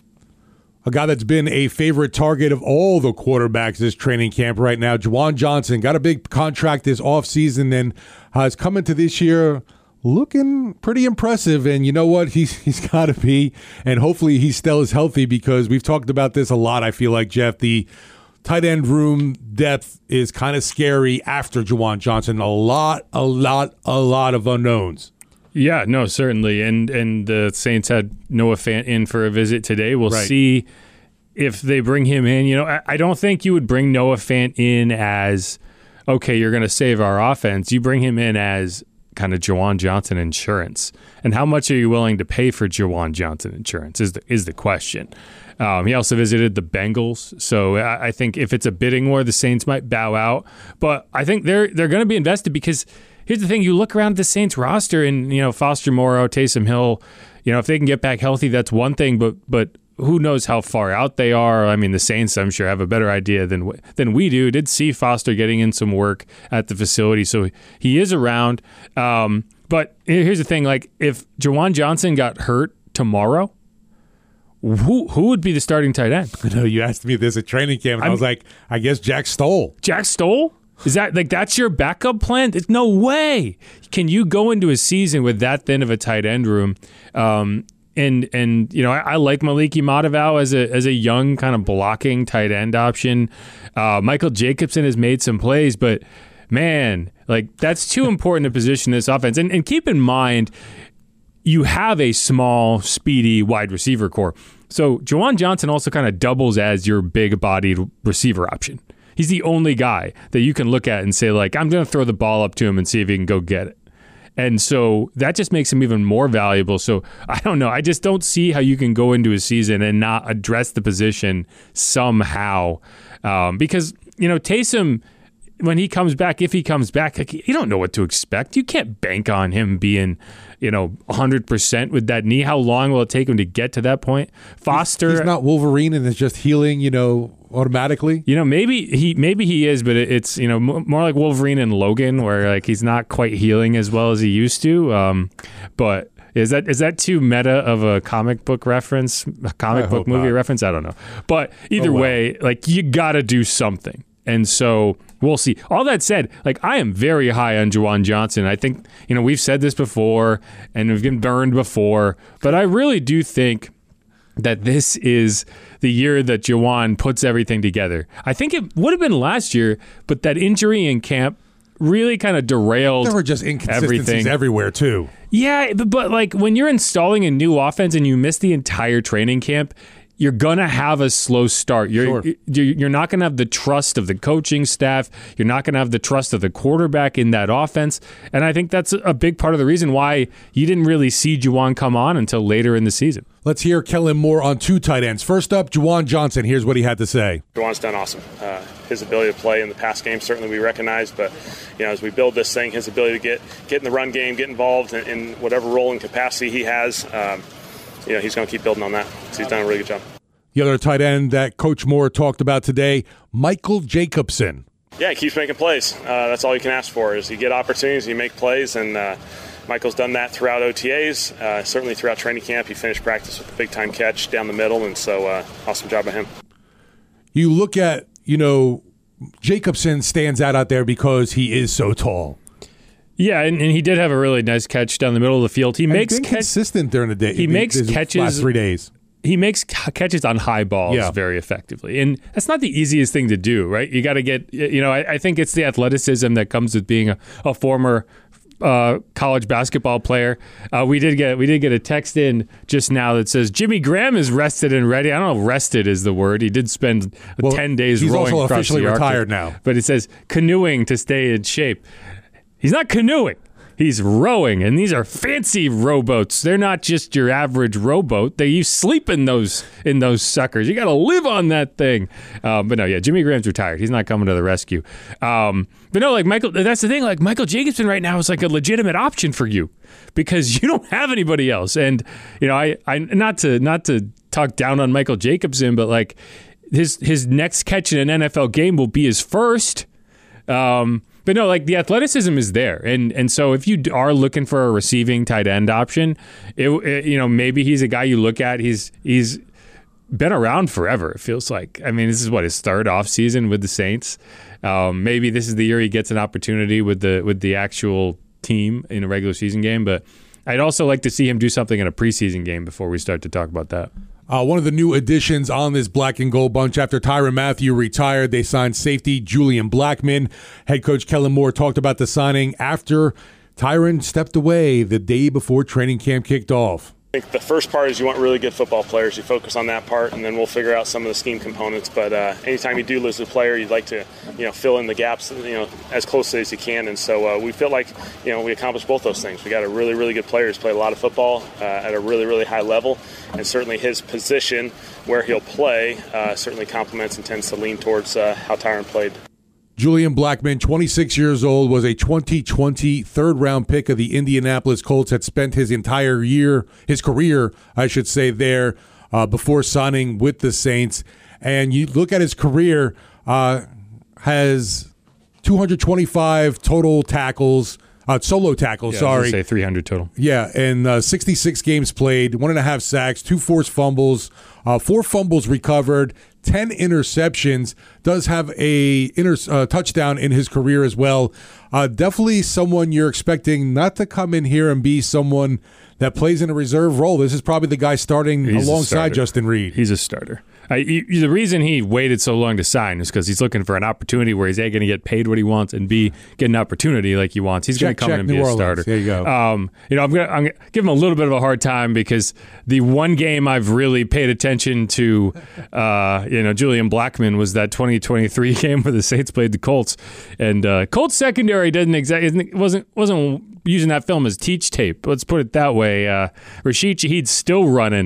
A guy that's been a favorite target of all the quarterbacks this training camp right now, Juwan Johnson, got a big contract this offseason and has come into this year looking pretty impressive. And you know what? He's he's got to be, and hopefully he still is healthy, because we've talked about this a lot, I feel like, Jeff. The tight end room depth is kind of scary after Juwan Johnson. A lot, a lot, a lot of unknowns. Yeah, no, certainly. And and the Saints had Noah Fant in for a visit today. We'll right. see if they bring him in. You know, I, I don't think you would bring Noah Fant in as, okay, you're going to save our offense. You bring him in as kind of Juwan Johnson insurance. And how much are you willing to pay for Juwan Johnson insurance is the, is the question. Um, he also visited the Bengals. So I, I think if it's a bidding war, the Saints might bow out. But I think they're they're going to be invested, because here's the thing. You look around the Saints roster and, you know, Foster Moreau, Taysom Hill, you know, if they can get back healthy, that's one thing, but but who knows how far out they are. I mean, the Saints, I'm sure, have a better idea than than we do. Did see Foster getting in some work at the facility, so he is around. Um, but here's the thing. Like, if Juwan Johnson got hurt tomorrow, who who would be the starting tight end? I know you asked me this at training camp, and I'm, I was like, I guess Jack Stoll. Jack Stoll? Is that like that's your backup plan? There's no way. Can you go into a season with that thin of a tight end room? Um, and and you know, I, I like Maliki Mataval as a as a young kind of blocking tight end option. Uh, Michael Jacobson has made some plays, but man, like that's too important a position in this offense. And and keep in mind, you have a small, speedy wide receiver core. So Juwan Johnson also kind of doubles as your big-bodied receiver option. He's the only guy that you can look at and say, like, I'm going to throw the ball up to him and see if he can go get it. And so that just makes him even more valuable. So I don't know. I just don't see how you can go into a season and not address the position somehow. Um, because, you know, Taysom, when he comes back, if he comes back, like, you don't know what to expect. You can't bank on him being, you know, one hundred percent with that knee. How long will it take him to get to that point? Foster, he's, he's not Wolverine and is just healing, you know, automatically. You know, maybe he maybe he is, but it's, you know, m- more like Wolverine and Logan, where like he's not quite healing as well as he used to. Um, but is that is that too meta of a comic book reference, a comic I book movie not. reference? I don't know. But either Oh, well. way, like you got to do something. And so we'll see. All that said, like I am very high on Juwan Johnson. I think, you know, we've said this before and we've been burned before, but I really do think that this is the year that Juwan puts everything together. I think it would have been last year, but that injury in camp really kind of derailed There were just inconsistencies everything. everywhere, too. Yeah, but, but like when you're installing a new offense and you miss the entire training camp, you're going to have a slow start. You're Sure. you're, you're not going to have the trust of the coaching staff. You're not going to have the trust of the quarterback in that offense. And I think that's a big part of the reason why you didn't really see Juwan come on until later in the season. Let's hear Kellen Moore on two tight ends. First up, Juwan Johnson. Here's what he had to say. Juwan's done awesome. Uh, his ability to play in the pass game certainly we recognize, but you know, as we build this thing, his ability to get get in the run game, get involved in, in whatever role and capacity he has, um, you know, he's going to keep building on that. So he's done a really good job. The other tight end that Coach Moore talked about today, Michael Jacobson. Yeah, he keeps making plays. Uh, that's all you can ask for is you get opportunities, you make plays, and uh, Michael's done that throughout O T As, uh, certainly throughout training camp. He finished practice with a big-time catch down the middle, and so uh, awesome job by him. You look at, you know, Jacobson stands out out there because he is so tall. Yeah, and, and he did have a really nice catch down the middle of the field. He And makes been catch- consistent during the day. He makes these catches- last three days. He makes c- catches on high balls Yeah. very effectively. And that's not the easiest thing to do, right? You got to get, you know, I, I think it's the athleticism that comes with being a, a former uh, college basketball player. Uh, we did get we did get a text in just now that says Jimmy Graham is rested and ready. I don't know if rested is the word. He did spend Well, ten days he's rowing also across officially the Arctic. retired now. But it says canoeing to stay in shape. He's not canoeing. He's rowing, and these are fancy rowboats. They're not just your average rowboat. They you sleep in those in those suckers. You got to live on that thing. Um, but no, yeah, Jimmy Graham's retired. He's not coming to the rescue. Um, but no, like Michael, that's the thing. Like Michael Jacobson right now is like a legitimate option for you because you don't have anybody else. And you know, I, I not to not to talk down on Michael Jacobson, but like his his next catch in an N F L game will be his first. Um, But no, like the athleticism is there, and and so if you are looking for a receiving tight end option, it, it you know maybe he's a guy you look at. He's he's been around forever. It feels like. I mean, this is what his third off season with the Saints. Um, maybe this is the year he gets an opportunity with the with the actual team in a regular season game. But I'd also like to see him do something in a preseason game before we start to talk about that. Uh, one of the new additions on this black and gold bunch after Tyrann Mathieu retired, they signed safety Julian Blackmon. Head coach Kellen Moore talked about the signing after Tyrann stepped away the day before training camp kicked off. I think the first part is you want really good football players. You focus on that part, and then we'll figure out some of the scheme components. But uh, anytime you do lose a player, you'd like to, you know, fill in the gaps, you know, as closely as you can. And so uh, we feel like, you know, we accomplished both those things. We got a really, really good player who's played a lot of football uh, at a really, really high level, and certainly his position where he'll play uh, certainly complements and tends to lean towards uh, how Tyrann played. Julian Blackmon, twenty-six years old, was a twenty twenty third-round pick of the Indianapolis Colts, had spent his entire year, his career, I should say, there uh, before signing with the Saints. And you look at his career, uh, has two hundred twenty-five total tackles, uh, solo tackles, Yeah, sorry. I was gonna say three hundred total. Yeah, and uh, sixty-six games played, one and a half sacks, two forced fumbles, uh, four fumbles recovered, ten interceptions. Does have a inter- uh, touchdown in his career as well. Uh, definitely someone you're expecting not to come in here and be someone that plays in a reserve role. This is probably the guy starting He's a alongside starter. Justin Reed. He's a starter. I, he, the reason he waited so long to sign is because he's looking for an opportunity where he's A, going to get paid what he wants, and B, get an opportunity like he wants. He's going Check, to come in check, and be New a Orleans. starter. There you go. Um, you know, I'm going I'm to give him a little bit of a hard time because the one game I've really paid attention to, uh, you know, Julian Blackmon was that twenty twenty-three game where the Saints played the Colts, and uh, Colts secondary didn't exactly wasn't wasn't using that film as teach tape. Let's put it that way. Uh, Rashid Shaheed's still running.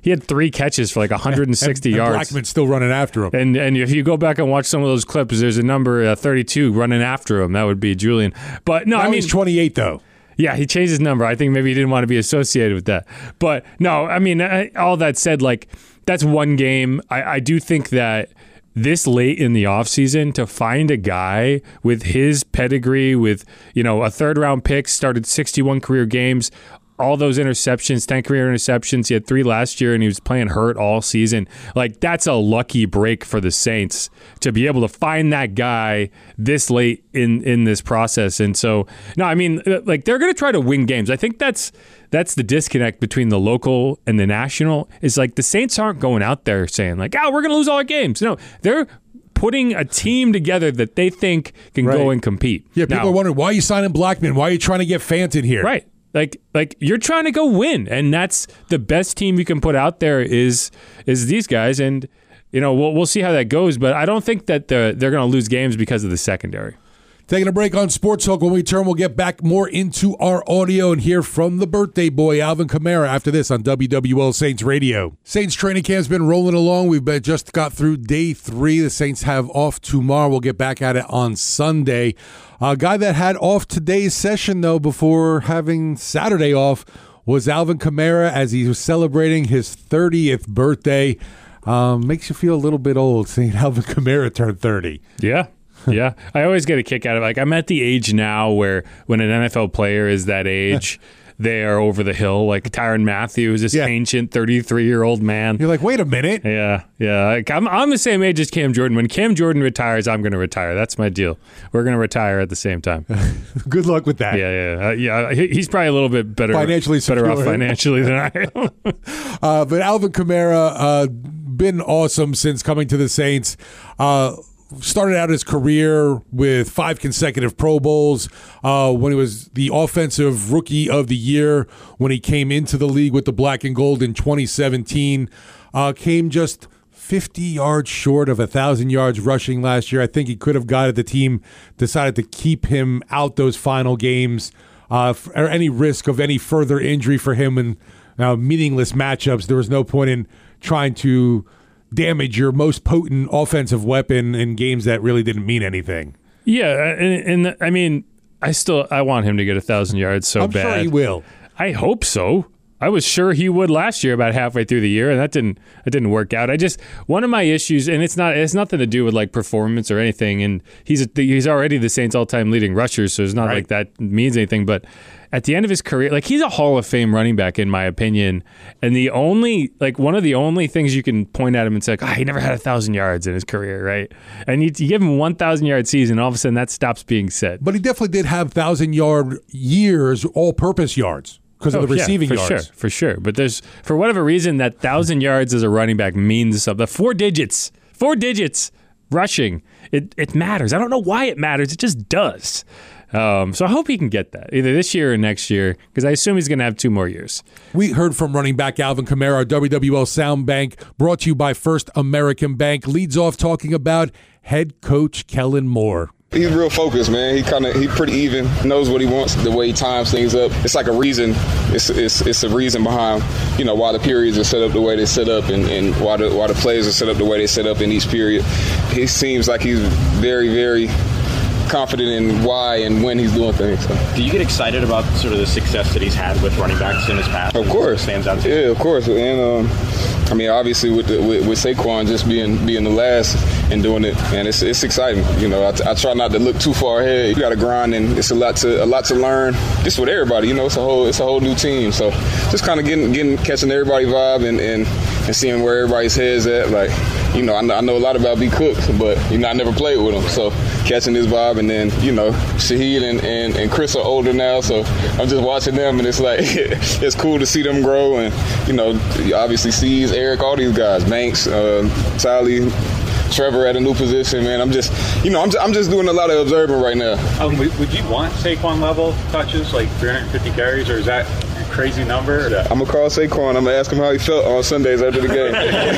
he had three catches for like one hundred sixty and, and yards. Blackman's still running after him. And and if you go back and watch some of those clips, there's a number uh, thirty-two running after him. That would be Julian. But no, now I mean he's twenty-eight though. Yeah, he changed his number. I think maybe he didn't want to be associated with that. But no, I mean, all that said, like that's one game. I, I do think that this late in the offseason to find a guy with his pedigree, with, you know, a third round pick, started sixty-one career games, all those interceptions, ten career interceptions. He had three last year and he was playing hurt all season. Like, that's a lucky break for the Saints to be able to find that guy this late in, in this process. And so, no, I mean, like, they're going to try to win games. I think that's that's the disconnect between the local and the national, is like the Saints aren't going out there saying like, oh, we're going to lose all our games. No, they're putting a team together that they think can right. go and compete. Yeah, people now, are wondering, why are you signing Blackman? Why are you trying to get Fant in here? Right. Like, like you're trying to go win, and that's the best team you can put out there is is these guys, and you know we'll we'll see how that goes. But I don't think that the, they're going to lose games because of the secondary. Taking a break on Sports Talk. When we turn, we'll get back more into our audio and hear from the birthday boy, Alvin Kamara, after this on W W L Saints Radio. Saints training camp's been rolling along. We've been, just got through day three. The Saints have off tomorrow. We'll get back at it on Sunday. A guy that had off today's session, though, before having Saturday off, was Alvin Kamara as he was celebrating his thirtieth birthday. Um, makes you feel a little bit old seeing Alvin Kamara turn thirty. Yeah. Yeah, I always get a kick out of it. Like, I'm at the age now where when an N F L player is that age, they are over the hill. Like Tyrann Mathieu, this yeah. ancient thirty-three-year-old man. You're like, wait a minute. Yeah, yeah. Like, I'm I'm the same age as Cam Jordan. When Cam Jordan retires, I'm going to retire. That's my deal. We're going to retire at the same time. Good luck with that. Yeah, yeah, uh, yeah. He, he's probably a little bit better financially better off financially than I am. uh, but Alvin Kamara, uh, been awesome since coming to the Saints. Uh, Started out his career with five consecutive Pro Bowls uh, when he was the Offensive Rookie of the Year when he came into the league with the black and gold in twenty seventeen. Uh, came just fifty yards short of one thousand yards rushing last year. I think he could have got it. The team decided to keep him out those final games uh, for, or any risk of any further injury for him in uh, meaningless matchups. There was no point in trying to damage your most potent offensive weapon in games that really didn't mean anything. Yeah, and, and I mean, I still I want him to get a thousand yards so I'm bad. I'm sure he will. I hope so. I was sure he would last year about halfway through the year, and that didn't that didn't work out. I just one of my issues, and it's not it's nothing to do with like performance or anything. And he's a, he's already the Saints' all-time leading rusher, so it's not right. like that means anything. But at the end of his career, like he's a Hall of Fame running back in my opinion. And the only like one of the only things you can point at him and say, like, oh, he never had a thousand yards in his career, right? And you, you give him one thousand yard season, all of a sudden that stops being said. But he definitely did have thousand yard years, all-purpose yards. Because oh, of the receiving yeah, for yards. Sure, for sure. But there's for whatever reason, that thousand yards as a running back means something. Four digits. Four digits rushing. It it matters. I don't know why it matters. It just does. Um, so I hope he can get that, either this year or next year, because I assume he's going to have two more years. We heard from running back Alvin Kamara, our W W L Sound Bank, brought to you by First American Bank, leads off talking about head coach Kellen Moore. He's real focused, man. He kind of he pretty even, knows what he wants, the way he times things up. It's like a reason. It's it's it's a reason behind, you know, why the periods are set up the way they set up, and, and why the why the plays are set up the way they set up in each period. He seems like he's very very confident in why and when he's doing things. So. Do you get excited about sort of the success that he's had with running backs in his past? Of course, stands out to you? Yeah, of course, and um, I mean, obviously with, the, with with Saquon just being being the last and doing it, and it's it's exciting. You know, I, I try not to look too far ahead. You got to grind, and it's a lot to a lot to learn. Just with everybody, you know, it's a whole it's a whole new team. So just kind of getting getting catching everybody's vibe and, and and seeing where everybody's head's at. Like, you know, I know, I know a lot about B. Cook, but you know, I never played with him, so catching his vibe, and then you know, Shaheed and, and, and Chris are older now, so I'm just watching them, and it's like it's cool to see them grow, and you know, obviously C's, Eric, all these guys, Banks, uh, Tally, Trevor at a new position, man. I'm just, you know, I'm just, I'm just doing a lot of observing right now. Um, would, would you want Saquon level touches, like three hundred fifty carries, or is that a crazy number? I'm gonna call Saquon. I'm gonna ask him how he felt on Sundays after the game.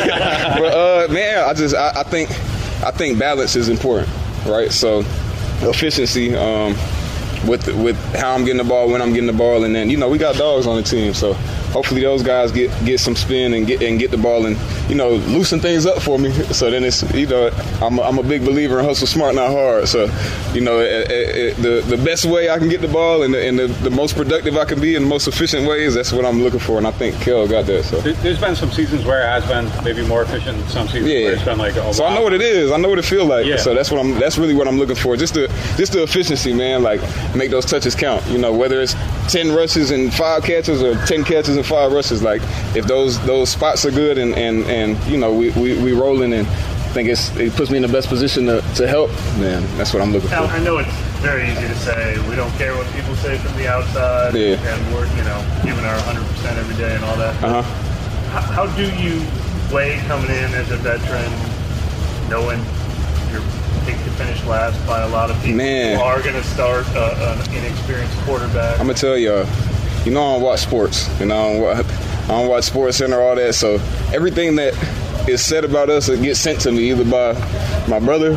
But uh, man, I just, I, I think, I think balance is important, right? So efficiency um, with with how I'm getting the ball, when I'm getting the ball, and then you know we got dogs on the team, so hopefully those guys get, get some spin and get and get the ball and, you know, loosen things up for me. So then it's, you know, I'm a, I'm a big believer in hustle smart, not hard. So, you know, it, it, it, the the best way I can get the ball and, the, and the, the most productive I can be in the most efficient ways, that's what I'm looking for. And I think Kel got that. So there's been some seasons where it has been maybe more efficient, some seasons yeah. where it's been like, oh, so wow. I know what it is. I know what it feels like. Yeah. So that's what I'm. That's really what I'm looking for. Just the just the efficiency, man. Like make those touches count. You know, whether it's ten rushes and five catches or ten catches and five rushes. Like if those those spots are good and and, and you know we, we, we rolling and I think it's it puts me in the best position to, to help. Man, that's what I'm looking for. Now, I know it's very easy to say we don't care what people say from the outside, yeah. and we're you know giving our one hundred percent every day and all that. Uh huh. How, how do you weigh coming in as a veteran, knowing you're picked to finish last by a lot of people Man. who are going to start uh, an inexperienced quarterback? I'm gonna tell y'all, you know I don't watch sports, and I don't watch, I don't watch Sports Center, all that. So everything that is said about us, it gets sent to me either by my brother,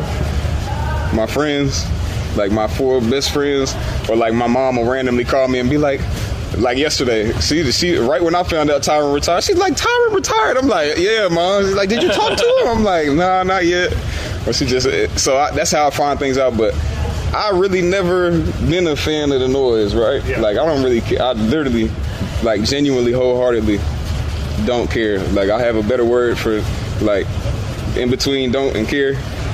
my friends, like my four best friends, or like my mom will randomly call me and be like, like yesterday, she, she right when I found out Tyron retired, she's like, Tyron retired. I'm like, yeah, Mom. She's like, did you talk to him? I'm like, nah, not yet. Or she just, so I, that's how I find things out. But I really never been a fan of the noise, right? Yeah. Like, I don't really care. I literally, like, genuinely, wholeheartedly don't care. Like, I have a better word for, like, in between don't and care.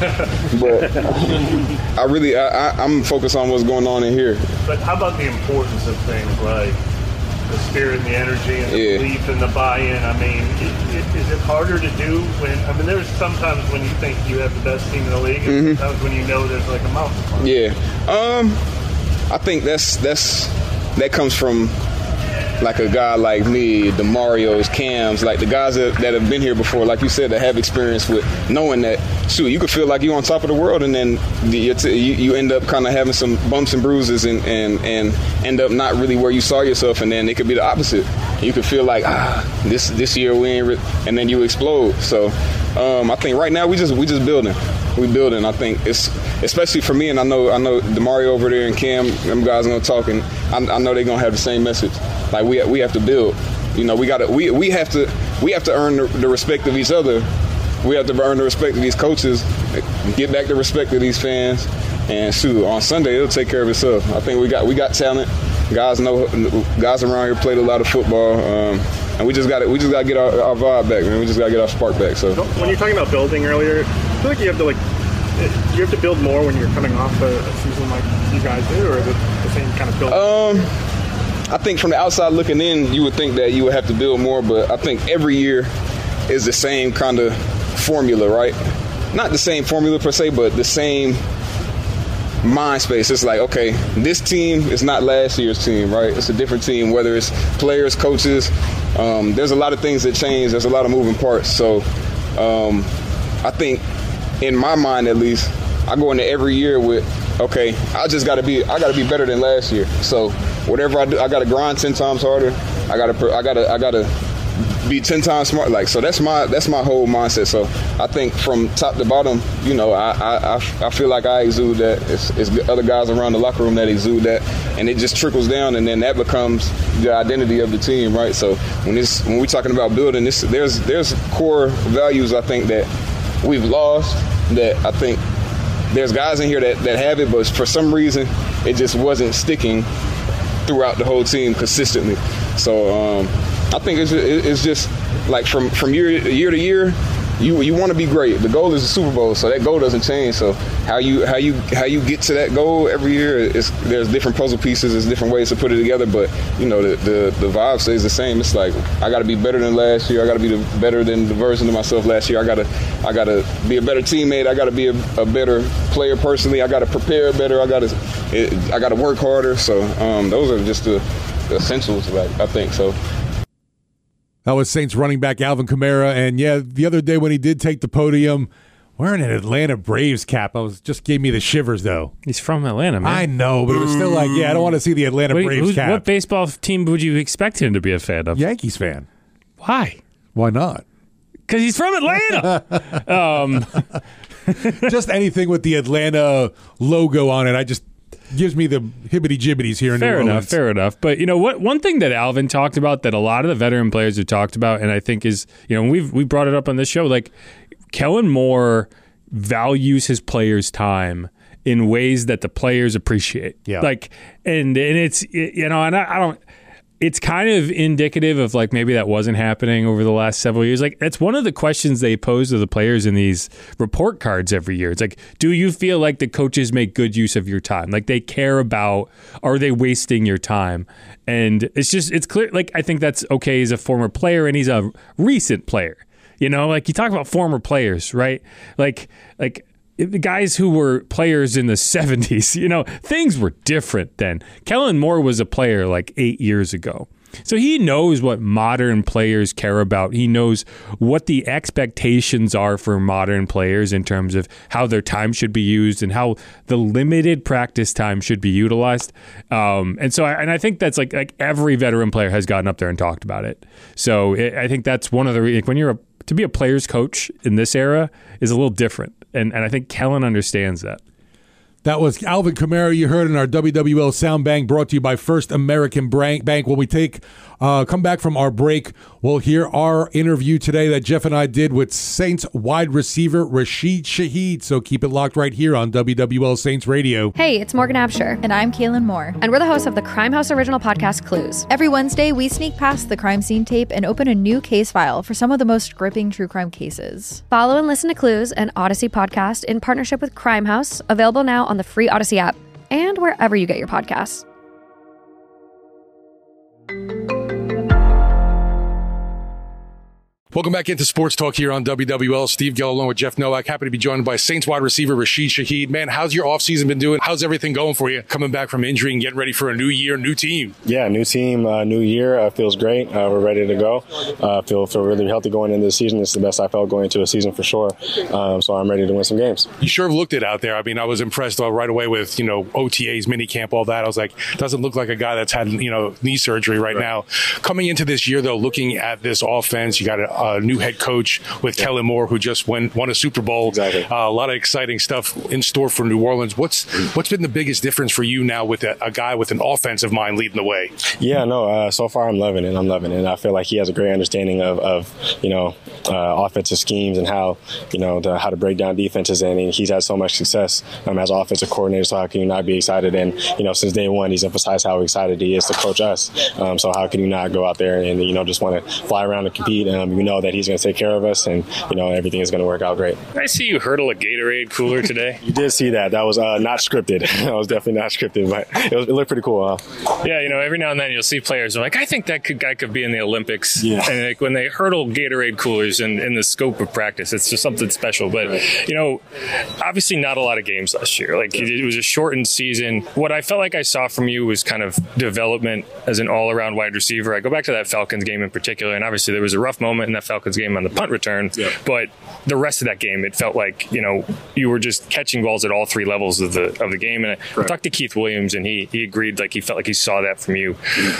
But I really, I, I, I'm focused on what's going on in here. But how about the importance of things like the spirit and the energy and the yeah. belief and the buy-in? I mean, it, it, is it harder to do when, I mean, there's sometimes when you think you have the best team in the league and mm-hmm. sometimes when you know there's like a mountain climb. Yeah. Um, I think that's, that's, that comes from like a guy like me, the Marios, Cams, like the guys that, that have been here before, like you said, that have experience with knowing that, shoot, you could feel like you're on top of the world and then you, you end up kind of having some bumps and bruises and, and, and end up not really where you saw yourself, and then it could be the opposite. You could feel like, ah, this this year we ain't, re-, and then you explode. So um, I think right now we just we just building. We building. I think it's especially for me, and I know I know DeMario over there and Cam, them guys are gonna talk, and I, I know they're gonna have the same message. Like we we have to build. You know, we got to we we have to we have to earn the, the respect of each other. We have to earn the respect of these coaches, get back the respect of these fans, and shoot, on Sunday it'll take care of itself. I think we got we got talent. Guys know guys around here played a lot of football, um, and we just got we just got to get our, our vibe back, man. We just got to get our spark back. So when you're talking about building earlier, I feel like you have to like you have to build more when you're coming off a, a season like you guys did, or is it the same kind of build? Um, I think from the outside looking in, you would think that you would have to build more, but I think every year is the same kind of formula, right? Not the same formula per se, but the same mind space. It's like, okay, this team is not last year's team, right? It's a different team, whether it's players, coaches. Um, there's a lot of things that change. There's a lot of moving parts. So um, I think in my mind, at least, I go into every year with, okay, I just got to be, I got to be better than last year. So whatever I do, I got to grind ten times harder. I got to, I got to, I got to be ten times smart. Like, so that's my, that's my whole mindset. So I think from top to bottom, you know, I, I, I feel like I exude that. It's, it's other guys around the locker room that exude that, and it just trickles down, and then that becomes the identity of the team, right? So when this, when we're talking about building this, there's, there's core values I think that we've lost. That I think there's guys in here that, that have it, but for some reason it just wasn't sticking throughout the whole team consistently. So um, I think it's it's just like from, from year year to year, you you want to be great. The goal is the Super Bowl, so that goal doesn't change. So how you how you how you get to that goal every year is there's different puzzle pieces, there's different ways to put it together. But you know the the, the vibe stays the same. It's like I got to be better than last year. I got to be the, better than the version of myself last year. I got to I got to be a better teammate. I got to be a, a better player personally. I got to prepare better. I got to I got to work harder. So um, those are just the, the essentials, like, I think so. That was Saints running back Alvin Kamara, and yeah, the other day when he did take the podium, wearing an Atlanta Braves cap, I was just gave me the shivers though. He's from Atlanta, man. I know, but it was still like, yeah, I don't want to see the Atlanta what, Braves cap. What baseball team would you expect him to be a fan of? Yankees fan. Why? Why not? Because he's from Atlanta. um. Just anything with the Atlanta logo on it, I just gives me the hibbity-jibbities here in fair New Orleans. enough, fair enough. But, you know, what one thing that Alvin talked about that a lot of the veteran players have talked about, and I think is, you know, we've we brought it up on this show, like, Kellen Moore values his players' time in ways that the players appreciate. Yeah. Like, and and it's, you know, and I, I don't, it's kind of indicative of like maybe that wasn't happening over the last several years. Like, that's one of the questions they pose to the players in these report cards every year. It's like, do you feel like the coaches make good use of your time? Like, they care about, are they wasting your time? And it's just, it's clear, like, I think that's okay as a former player, and he's a recent player. You know, like, you talk about former players, right? Like, like, the guys who were players in the seventies, you know, things were different then. Kellen Moore was a player like eight years ago. So he knows what modern players care about. He knows what the expectations are for modern players in terms of how their time should be used and how the limited practice time should be utilized. Um, and so I, and I think that's like like every veteran player has gotten up there and talked about it. So it, I think that's one of the like when you're a, to be a player's coach in this era is a little different. And and I think Kellen understands that. That was Alvin Kamara. You heard in our W W L Sound Bank, brought to you by First American Bank. When we take uh, come back from our break, we'll hear our interview today that Jeff and I did with Saints wide receiver Rashid Shaheed. So keep it locked right here on W W L Saints Radio. Hey, it's Morgan Absher. And I'm Kaylin Moore. And we're the hosts of the Crime House original podcast, Clues. Every Wednesday, we sneak past the crime scene tape and open a new case file for some of the most gripping true crime cases. Follow and listen to Clues, an Odyssey podcast in partnership with Crime House, available now on the free Odyssey app and wherever you get your podcasts. Welcome back into Sports Talk here on W W L. Steve Geller along with Jeff Nowak. Happy to be joined by Saints wide receiver Rashid Shaheed. Man, how's your offseason been doing? How's everything going for you? Coming back from injury and getting ready for a new year, new team. Yeah, new team, uh, new year. Uh, feels great. Uh, we're ready to go. Uh, feel feel really healthy going into the season. It's the best I felt going into a season for sure. Um, so I'm ready to win some games. You sure have looked it out there. I mean, I was impressed uh, right away with, you know, O T As, mini camp, all that. I was like, doesn't look like a guy that's had, you know, knee surgery right, right. now. Coming into this year, though, looking at this offense, you got a, a new head coach with yeah. Kellen Moore, who just won, won a Super Bowl. Exactly. Uh, a lot of exciting stuff in store for New Orleans. What's what's been the biggest difference for you now with a, a guy with an offensive mind leading the way? Yeah, no, uh, so far I'm loving it. I'm loving it. And I feel like he has a great understanding of, of you know, uh, offensive schemes and how, you know, the, how to break down defenses. And he's had so much success um, as offensive coordinator, so how can you not be excited? And, you know, since day one, he's emphasized how excited he is to coach us. Um, so how can you not go out there and, you know, just want to fly around and compete? Um, you know that he's going to take care of us, and, you know, everything is going to work out great. Did I see you hurdle a Gatorade cooler today? You did see that. That was uh, not scripted. That was definitely not scripted, but it, was, it looked pretty cool. Huh? Yeah, you know, every now and then you'll see players are like, I think that could, guy could be in the Olympics. Yeah. And like when they hurdle Gatorade coolers in, in the scope of practice, it's just something special. But, right. you know, obviously not a lot of games last year. Like, it, it was a shortened season. What I felt like I saw from you was kind of development as an all-around wide receiver. I go back to that Falcons game in particular, and obviously there was a rough moment in that Falcons game on the punt return. Yeah. But the rest of that game, it felt like, you know, you were just catching balls at all three levels of the of the game. And I right. talked to Keith Williams, and he he agreed, like he felt like he saw that from you.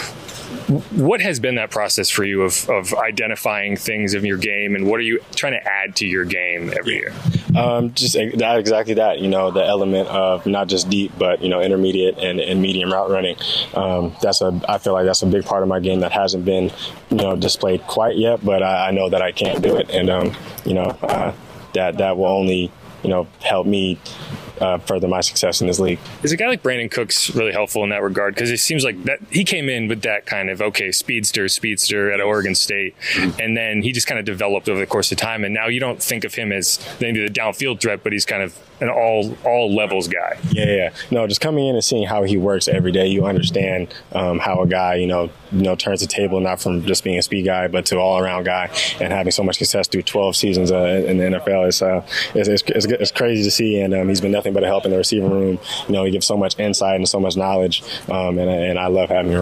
What has been that process for you of, of identifying things in your game, and what are you trying to add to your game every year? Um, just that, exactly that, you know, the element of not just deep, but, you know, intermediate and, and medium route running. Um, that's a, I feel like that's a big part of my game that hasn't been, you know, displayed quite yet, but I, I know that I can do it. And, um, you know, uh, that, that will only, you know, help me Uh, further my success in this league. Is a guy like Brandon Cooks really helpful in that regard? Because it seems like that he came in with that kind of, okay, speedster, speedster at Oregon State, mm-hmm. and then he just kind of developed over the course of time, and now you don't think of him as maybe the downfield threat, but he's kind of an all all levels guy. Yeah, yeah. No, just coming in and seeing how he works every day, you understand um, how a guy, you know, you know, turns the table, not from just being a speed guy, but to all around guy, and having so much success through twelve seasons uh, in the N F L. It's, uh, it's, it's, it's, it's crazy to see, and um, he's been nothing but a help in the receiving room. You know, he gives so much insight and so much knowledge, um, and, and I love having him around.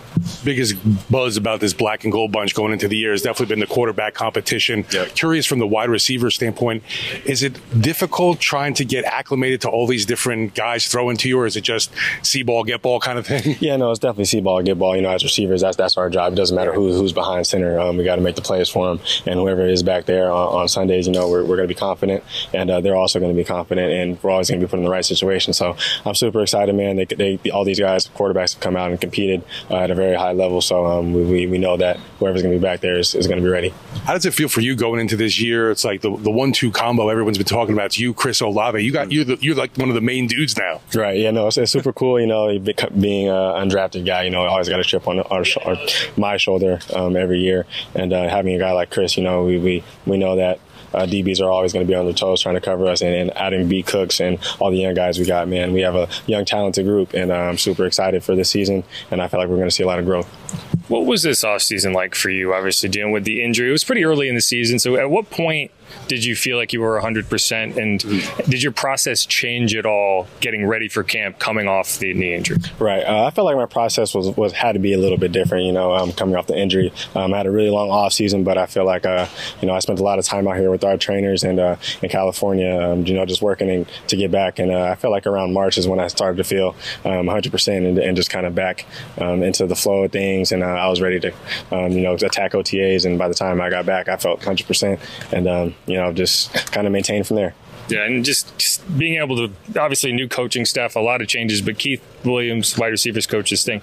biggest buzz about this black and gold bunch going into the year has definitely been the quarterback competition. Yeah. Curious from the wide receiver standpoint, is it difficult trying to get acclimated to all these different guys throwing to you, or is it just see ball, get ball kind of thing? Yeah, no, it's definitely see ball, get ball. You know, as receivers, that's that's our job. It doesn't matter who, who's behind center. Um, we got to make the plays for them, and whoever is back there on, on Sundays, you know, we're, we're going to be confident, and uh, they're also going to be confident, and we're always going to be put in the right situation. So I'm super excited, man. They, they all these guys, quarterbacks, have come out and competed uh, at a very high level. So um, we, we we know that whoever's going to be back there is, is going to be ready. How does it feel for you going into this year? It's like the the one two combo everyone's been talking about. It's you, Chris Olave. You got you the, you're like one of the main dudes now. Right. Yeah. No. It's, it's super cool. You know, being an undrafted guy, you know, I always got a chip on our, our, my shoulder um, every year, and uh, having a guy like Chris, you know, we we we know that. Uh, D Bs are always going to be on their toes trying to cover us, and, and adding B Cooks and all the young guys we got, man. We have a young, talented group, and uh, I'm super excited for this season, and I feel like we're going to see a lot of growth. What was this offseason like for you, obviously dealing with the injury? It was pretty early in the season, so at what point did you feel like you were one hundred percent, and did your process change at all getting ready for camp coming off the knee injury? Right. Uh, I felt like my process was, was had to be a little bit different, you know, um, coming off the injury. Um, I had a really long off season, but I feel like, uh, you know, I spent a lot of time out here with our trainers and uh, in California, um, you know, just working and, to get back. And uh, I felt like around March is when I started to feel um, one hundred percent and, and just kind of back um, into the flow of things. And uh, I was ready to, um, you know, attack O T As. And by the time I got back, I felt one hundred percent. And, um, you know, just kind of maintain from there. Yeah, and just, just being able to, obviously new coaching staff, a lot of changes, but Keith Williams, wide receivers coach's thing.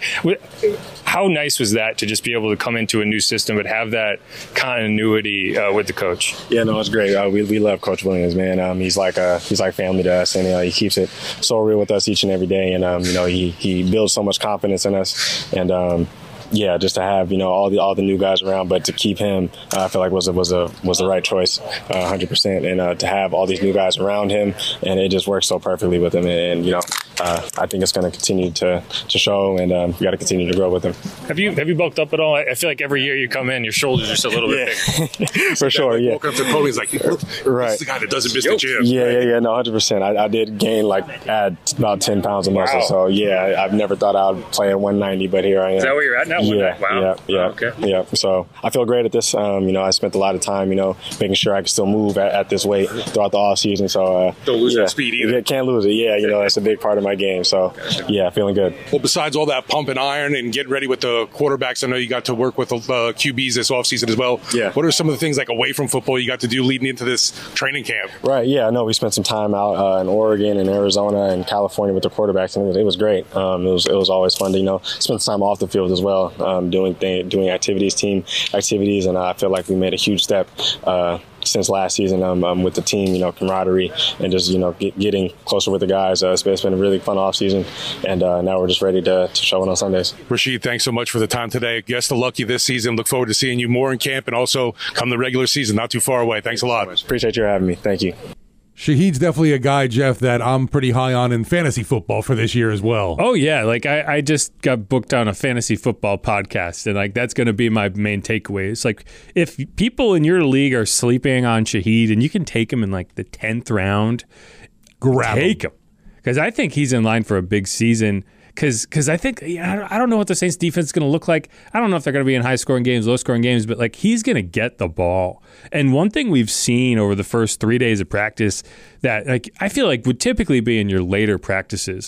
How nice was that to just be able to come into a new system but have that continuity uh, with the coach? Yeah, no, it's great. Uh, we we love Coach Williams, man. Um, he's like uh, he's like family to us, and uh, he keeps it so real with us each and every day. And um, you know, he he builds so much confidence in us, and um, yeah, just to have, you know, all the all the new guys around, but to keep him, uh, I feel like was a, was a was the right choice, uh, one hundred percent. And uh, to have all these new guys around him, and it just works so perfectly with him. And, and you know, uh, I think it's going to continue to to show, and um, we got to continue to grow with him. Have you have you bulked up at all? I feel like every year you come in, your shoulders are just a little bit big. For sure, yeah. Walking up to the podium, he's like, right. This is the guy that doesn't miss the gym. Yeah, yeah, yeah. No, one hundred percent. I, I did gain like add about ten pounds of muscle. Wow. So yeah, I've never thought I'd play at one ninety, but here I am. Is that where you're at now? Yeah, wow. yeah. Yeah, okay. Yeah. So I feel great at this. Um, you know, I spent a lot of time, you know, making sure I could still move at, at this weight throughout the off season. So uh, don't lose yeah. that speed either. Can't lose it. Yeah, you know, that's a big part of my game. So yeah, feeling good. Well, besides all that pump and iron and getting ready with the quarterbacks, I know you got to work with uh, Q Bs this off season as well. Yeah. What are some of the things like away from football you got to do leading into this training camp? Right. Yeah. No, we spent some time out uh, in Oregon and Arizona and California with the quarterbacks, and it was, it was great. Um, it was it was always fun to, you know, spend some time off the field as well, um, doing thing, doing activities. Team activities, and I feel like we made a huge step uh, since last season um, um, with the team, you know, camaraderie and just, you know, get, getting closer with the guys. Uh, it's, been, it's been a really fun off season, and uh, now we're just ready to, to show it on Sundays. Rashid, thanks so much for the time today. Best of luck you this season. Look forward to seeing you more in camp and also come the regular season. Not too far away. Thanks a lot. Appreciate you having me. Thank you. Shahid's definitely a guy, Jeff, that I'm pretty high on in fantasy football for this year as well. Oh, yeah. Like, I, I just got booked on a fantasy football podcast, and, like, that's going to be my main takeaway. It's like, if people in your league are sleeping on Shahid and you can take him in, like, the tenth round, grab take him. Because I think he's in line for a big season. Because because I think, yeah, I don't know what the Saints defense is going to look like. I don't know if they're going to be in high-scoring games, low-scoring games, but, like, he's going to get the ball. And one thing we've seen over the first three days of practice that, like, I feel like would typically be in your later practices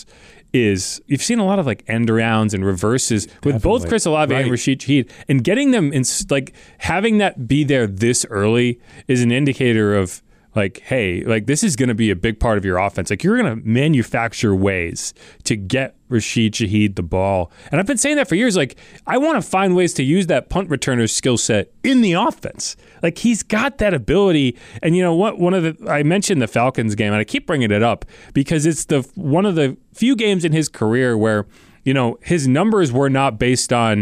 is you've seen a lot of, like, end-arounds and reverses with Definitely. both Chris Olave right. and Rashid Shaheed. And getting them, in, like, having that be there this early is an indicator of, like, hey, like, this is going to be a big part of your offense. Like, you're going to manufacture ways to get Rashid Shaheed the ball. And I've been saying that for years. Like, I want to find ways to use that punt returner skill set in the offense. Like, he's got that ability. And you know what? One of the, I mentioned the Falcons game, and I keep bringing it up because it's the one of the few games in his career where, you know, his numbers were not based on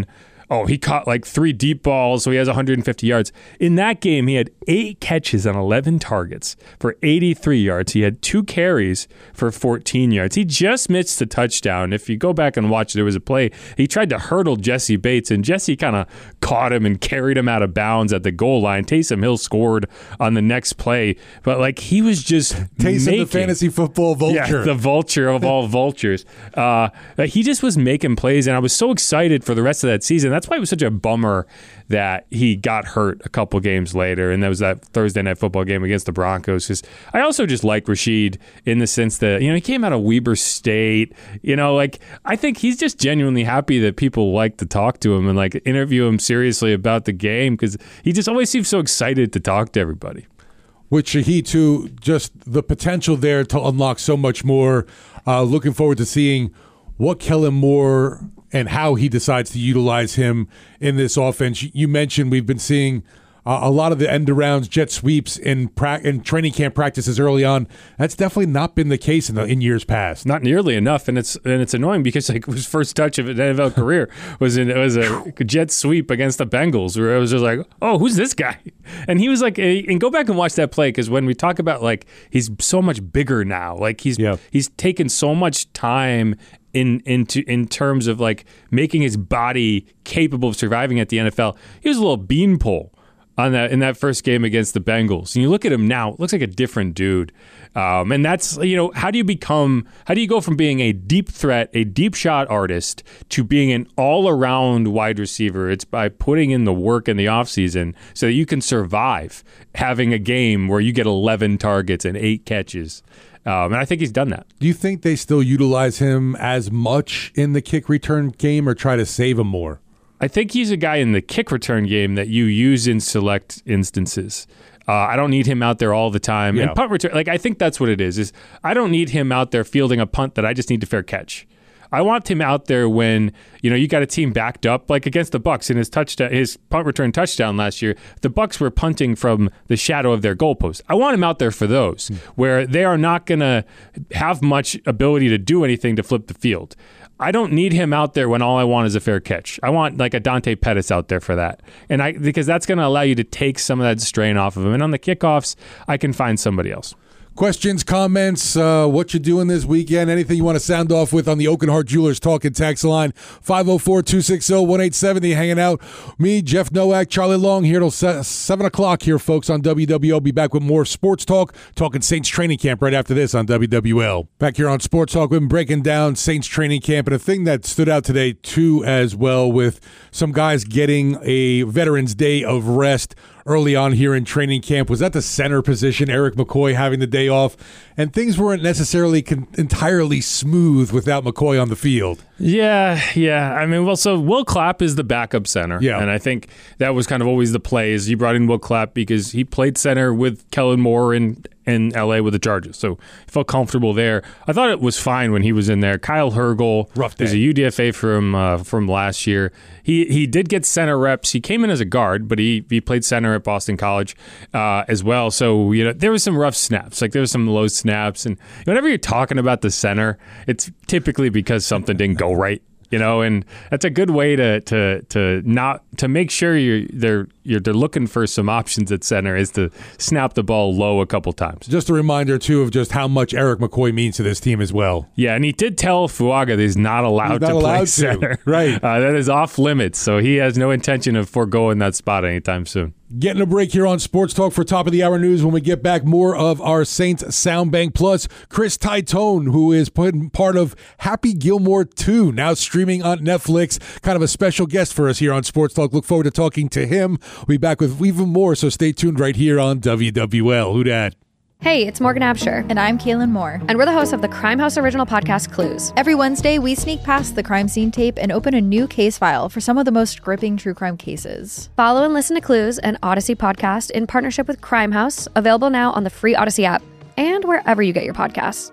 Oh, he caught like three deep balls, so he has one hundred fifty yards. In that game, he had eight catches on eleven targets for eighty-three yards. He had two carries for fourteen yards. He just missed a touchdown. If you go back and watch, there was a play. He tried to hurdle Jesse Bates, and Jesse kind of caught him and carried him out of bounds at the goal line. Taysom Hill scored on the next play, but like he was just Taysom, making, the fantasy football vulture. Yeah, the vulture of all vultures. Uh, he just was making plays, and I was so excited for the rest of that season. That's why it was such a bummer that he got hurt a couple games later, and that was that Thursday night football game against the Broncos. Because I also just like Rashid in the sense that, you know, he came out of Weber State. You know, like I think he's just genuinely happy that people like to talk to him and like interview him seriously about the game, because he just always seems so excited to talk to everybody. With Shaheed, too, just the potential there to unlock so much more. Uh, looking forward to seeing what Kellen Moore and how he decides to utilize him in this offense. You mentioned we've been seeing uh, a lot of the end-arounds, jet sweeps in, pra- in training camp practices early on. That's definitely not been the case in, the, in years past. Not nearly enough, and it's and it's annoying because like his first touch of an N F L career was in, it was a jet sweep against the Bengals, where it was just like, oh, who's this guy? And he was like, and go back and watch that play, because when we talk about like he's so much bigger now, like he's yeah. he's taken so much time in into in terms of like making his body capable of surviving at the N F L. He was a little beanpole on that in that first game against the Bengals. And you look at him now, it looks like a different dude. Um, and that's, you know, how do you become, how do you go from being a deep threat, a deep shot artist, to being an all-around wide receiver? It's by putting in the work in the offseason so that you can survive having a game where you get eleven targets and eight catches. Um, and I think he's done that. Do you think they still utilize him as much in the kick return game, or try to save him more? I think he's a guy in the kick return game that you use in select instances. Uh, I don't need him out there all the time. Yeah. And punt return, like I think that's what it is. Is I don't need him out there fielding a punt that I just need to fair catch. I want him out there when, you know, you got a team backed up, like against the Bucs in his touchdown, his punt return touchdown last year. The Bucs were punting from the shadow of their goalpost. I want him out there for those, mm. where they are not going to have much ability to do anything to flip the field. I don't need him out there when all I want is a fair catch. I want like a Dante Pettis out there for that, and I because that's going to allow you to take some of that strain off of him. And on the kickoffs, I can find somebody else. Questions, comments, uh, what you doing this weekend, anything you want to sound off with on the Oak and Hart Jewelers Talk and Text line, five oh four, two six oh, one eight seven oh, hanging out. Me, Jeff Nowak, Charlie Long here till seven o'clock here, folks, on W W L. Be back with more sports talk, talking Saints training camp right after this on W W L. Back here on Sports Talk, we've been breaking down Saints training camp, and a thing that stood out today, too, as well, with some guys getting a Veterans Day of rest early on here in training camp, was at the center position, Eric McCoy having the day off, and things weren't necessarily con- entirely smooth without McCoy on the field. Yeah, yeah. I mean, well, so Will Clapp is the backup center, yeah, and I think that was kind of always the play, is you brought in Will Clapp because he played center with Kellen Moore in, in L A with the Chargers, so he felt comfortable there. I thought it was fine when he was in there. Kyle Hergel, rough day. He's a U D F A from uh, from last year. He he did get center reps. He came in as a guard, but he he played center at Boston College uh, as well. So, you know, there was some rough snaps. Like there was some low snaps, and whenever you're talking about the center, it's typically because something didn't go right. You know, and that's a good way to to to not to make sure you're they're you're they're looking for some options at center, is to snap the ball low a couple times. Just a reminder too of just how much Eric McCoy means to this team as well. Yeah, and he did tell Fuaga that he's not allowed he's not to allowed play to. center. Right, uh, that is off limits. So he has no intention of foregoing that spot anytime soon. Getting a break here on Sports Talk for top of the hour news. When we get back, more of our Saints Soundbank, plus Chris Titone, who is part of Happy Gilmore two, now streaming on Netflix. Kind of a special guest for us here on Sports Talk. Look forward to talking to him. We'll be back with even more, so stay tuned right here on W W L. Who dat? Hey, it's Morgan Absher. And I'm Kaylin Moore. And we're the hosts of the Crime House original podcast, Clues. Every Wednesday, we sneak past the crime scene tape and open a new case file for some of the most gripping true crime cases. Follow and listen to Clues, an Odyssey podcast in partnership with Crime House, available now on the free Odyssey app and wherever you get your podcasts.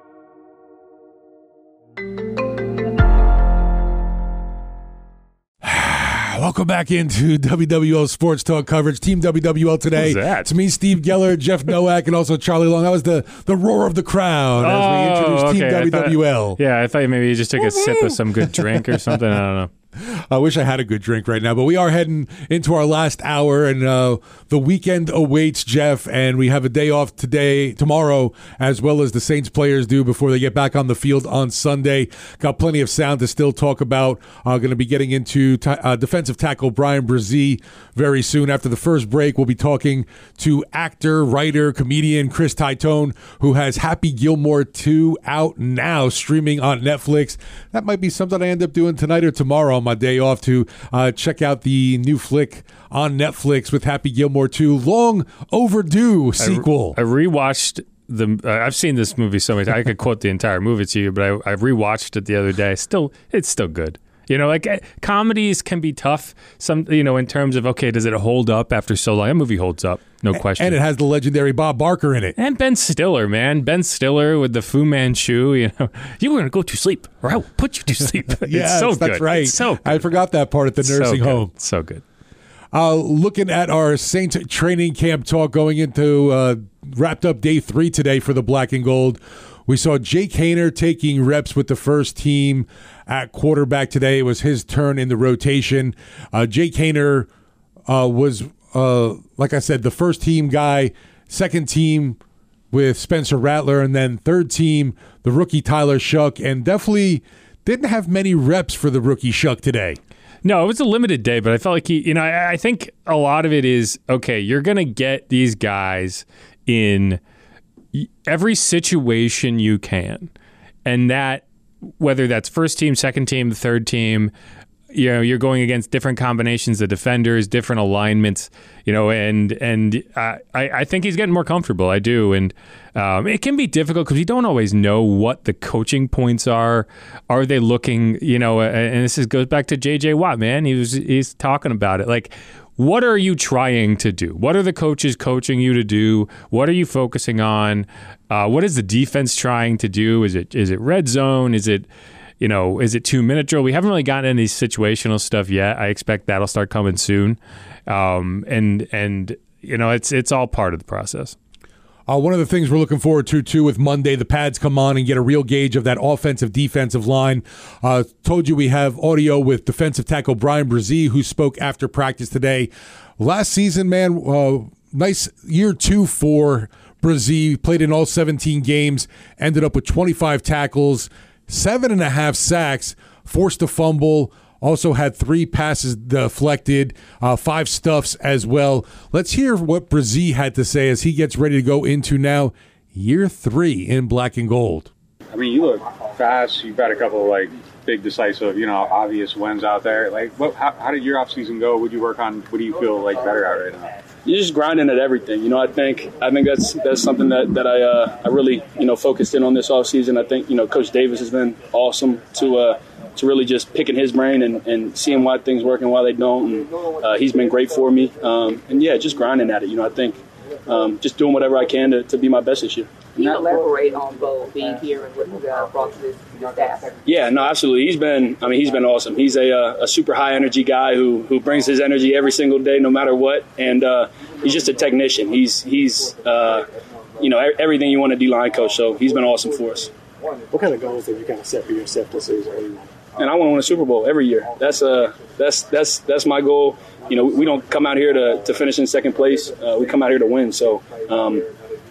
Welcome back into W W L Sports Talk coverage. Team W W L today. Who's that? It's me, Steve Geller, Jeff Nowak, and also Charlie Long. That was the, the roar of the crowd as oh, we introduced okay. Team W W L. Thought, yeah, I thought maybe you just took a sip of some good drink or something. I don't know. I wish I had a good drink right now, but we are heading into our last hour, and uh, the weekend awaits, Jeff, and we have a day off today, tomorrow, as well as the Saints players do before they get back on the field on Sunday. Got plenty of sound to still talk about. Uh, going to be getting into t- uh, defensive tackle Bryan Bresee very soon. After the first break, we'll be talking to actor, writer, comedian Chris Titone, who has Happy Gilmore two out now, streaming on Netflix. That might be something I end up doing tonight or tomorrow on my day off to uh, check out the new flick on Netflix with Happy Gilmore two. Long overdue sequel. I, re- I rewatched the. Uh, I've seen this movie so many times. I could quote the entire movie to you, but I, I rewatched it the other day. Still, it's still good. You know, like uh, comedies can be tough. Some, you know, in terms of okay, does it hold up after so long? That movie holds up, no question. And it has the legendary Bob Barker in it, and Ben Stiller, man, Ben Stiller with the Fu Manchu. You know, you were gonna go to sleep, or I'll put you to sleep. Yes, it's so good. That's right. It's so good. I forgot that part at the nursing so home. So good. Uh, looking at our Saints training camp talk going into uh, wrapped up day three today for the Black and Gold. We saw Jake Haener taking reps with the first team at quarterback today. It was his turn in the rotation. Uh, Jake Haener uh, was, uh, like I said, the first team guy, second team with Spencer Rattler, and then third team, the rookie Tyler Shough, and definitely didn't have many reps for the rookie Shough today. No, it was a limited day, but I felt like he, you know, I, I think a lot of it is, okay, you're going to get these guys in every situation you can. And that, whether that's first team, second team, third team, you know, you're going against different combinations of defenders, different alignments, you know, and and I, I think he's getting more comfortable. I do. And um, it can be difficult because you don't always know what the coaching points are. Are they looking, you know, and this is, goes back to J J Watt, man. He was he's talking about it. Like, what are you trying to do? What are the coaches coaching you to do? What are you focusing on? Uh, what is the defense trying to do? Is it is it red zone? Is it, you know, is it two-minute drill? We haven't really gotten any situational stuff yet. I expect that'll start coming soon. Um, and, and you know, it's it's all part of the process. Uh, one of the things we're looking forward to, too, with Monday, the pads come on and get a real gauge of that offensive, defensive line. Uh, told you we have audio with defensive tackle Bryan Bresee, who spoke after practice today. Last season, man, uh, nice year two for Bresee. Played in all seventeen games, ended up with twenty-five tackles, seven and a half sacks, forced a fumble, also had three passes deflected, uh, five stuffs as well. Let's hear what Bresee had to say as he gets ready to go into now year three in Black and Gold. I mean, you look fast. You've got a couple of, like, big, decisive, you know, obvious wins out there. Like, what? How, how did your offseason go? What did you work on? What do you feel, like, better at right now? You're just grinding at everything. You know, I think I think that's that's something that, that I uh, I really, you know, focused in on this offseason. I think, you know, Coach Davis has been awesome to uh, to really just picking his brain and, and seeing why things work and why they don't. And uh, he's been great for me. Um, and, yeah, just grinding at it. You know, I think um, just doing whatever I can to, to be my best this year. Can you elaborate on Bo being here and what you uh, brought to this staff? Yeah, no, absolutely. He's been, I mean, he's been awesome. He's a, uh, a super high energy guy who who brings his energy every single day, no matter what. And uh, he's just a technician. He's, he's uh, you know, everything you want a D-line coach. So he's been awesome for us. What kind of goals have you kind of set for yourself this season? And I want to win a Super Bowl every year. That's uh, that's that's that's my goal. You know, we don't come out here to, to finish in second place. Uh, we come out here to win. So um,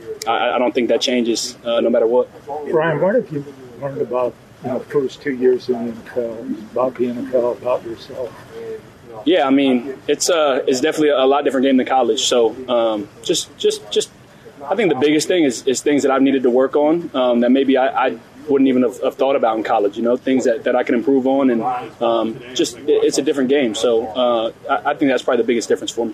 I, I don't think that changes uh, no matter what. Brian, what have you learned about, you know, the first two years in the N F L, about the N F L, about yourself? Yeah, I mean, it's uh, it's definitely a lot different game than college. So um, just just just, I think the biggest thing is, is things that I've needed to work on um, that maybe I. I wouldn't even have, have thought about in college, you know, things that, that I can improve on. And um, just it, it's a different game. So uh, I, I think that's probably the biggest difference for me.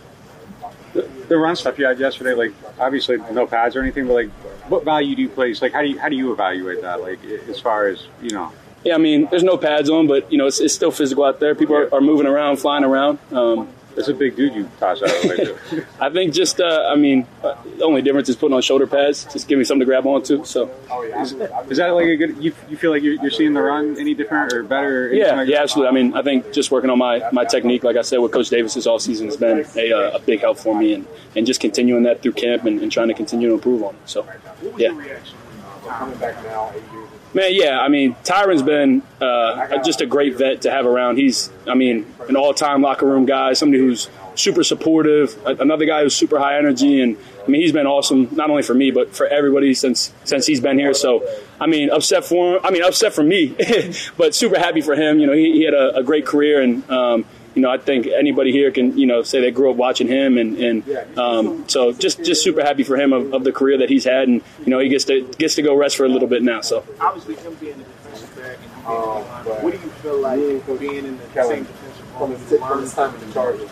The, the run stuff you had yesterday, like, obviously no pads or anything, but, like, what value do you place? Like, how do you, how do you evaluate that, like, as far as, you know? Yeah, I mean, there's no pads on, but, you know, it's, it's still physical out there. People are, are moving around, flying around. Um, It's a big dude you toss out of the way, too. I think just, uh, I mean, uh, the only difference is putting on shoulder pads. Just give me something to grab onto. So, is, is that like a good? You, you feel like you're, you're seeing the run any different or better? Or yeah, like yeah, absolutely. I mean, I think just working on my, my technique, like I said, with Coach Davis this offseason has been a, uh, a big help for me, and, and just continuing that through camp and, and trying to continue to improve on it. So, yeah. Coming back now, eight years Man, yeah, I mean, Tyron's been uh, just a great vet to have around. He's, I mean, an all-time locker room guy, somebody who's super supportive, another guy who's super high energy, and I mean, he's been awesome, not only for me, but for everybody since since he's been here. So, I mean, upset for him. I mean, upset for me, but super happy for him. You know, he, he had a, a great career, and um, you know, I think anybody here can, you know, say they grew up watching him, and, and um, so just just super happy for him of, of the career that he's had, and you know, he gets to gets to go rest for a little bit now. So, obviously, him being the defensive back, and um, what do you feel like being in the same defensive from his time in the Chargers?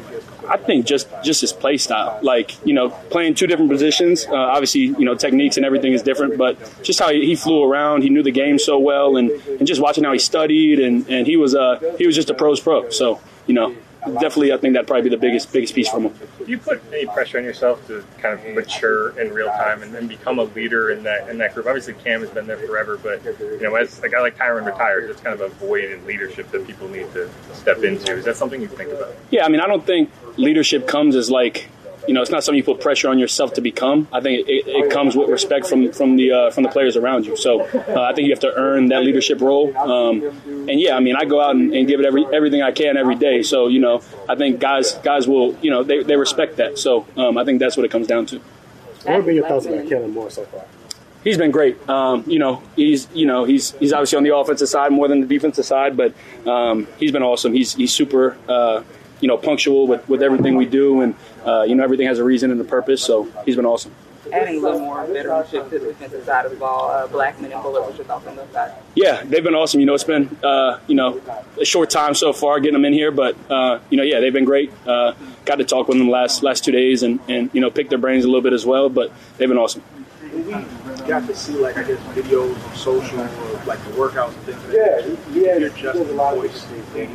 I think just just his play style, like, you know, playing two different positions. Uh, obviously, you know, techniques and everything is different, but just how he, he flew around, he knew the game so well, and, and just watching how he studied, and, and he was uh he was just a pro's pro. So, you know, definitely, I think that'd probably be the biggest biggest piece from him. Do you put any pressure on yourself to kind of mature in real time and then become a leader in that in that group? Obviously, Cam has been there forever, but you know, as a guy like Tyron retires, it's kind of a void in leadership that people need to step into. Is that something you think about? Yeah, I mean, I don't think leadership comes as like, you know, it's not something you put pressure on yourself to become. I think it, it comes with respect from from the uh, from the players around you. So uh, I think you have to earn that leadership role. Um, and yeah, I mean, I go out and, and give it every everything I can every day. So, you know, I think guys guys will, you know, they, they respect that. So um, I think that's what it comes down to. What would be your thoughts about Kellen Moore so far? He's been great. Um, you know, he's you know he's he's obviously on the offensive side more than the defensive side, but um, he's been awesome. He's he's super. Uh, you know, punctual with, with everything we do, and, uh, you know, everything has a reason and a purpose, so he's been awesome. Adding a little more veteranship to the defensive side of the ball, uh, Blackman and Bullard, what's your thoughts on those guys? Yeah, they've been awesome. You know, it's been, uh, you know, a short time so far getting them in here, but, uh, you know, yeah, they've been great. Uh, got to talk with them the last, last two days and, and, you know, pick their brains a little bit as well, but they've been awesome. We got to see, like, I guess, videos on social, or, like, the workouts and things like that. Yeah, you're just a lot of voice.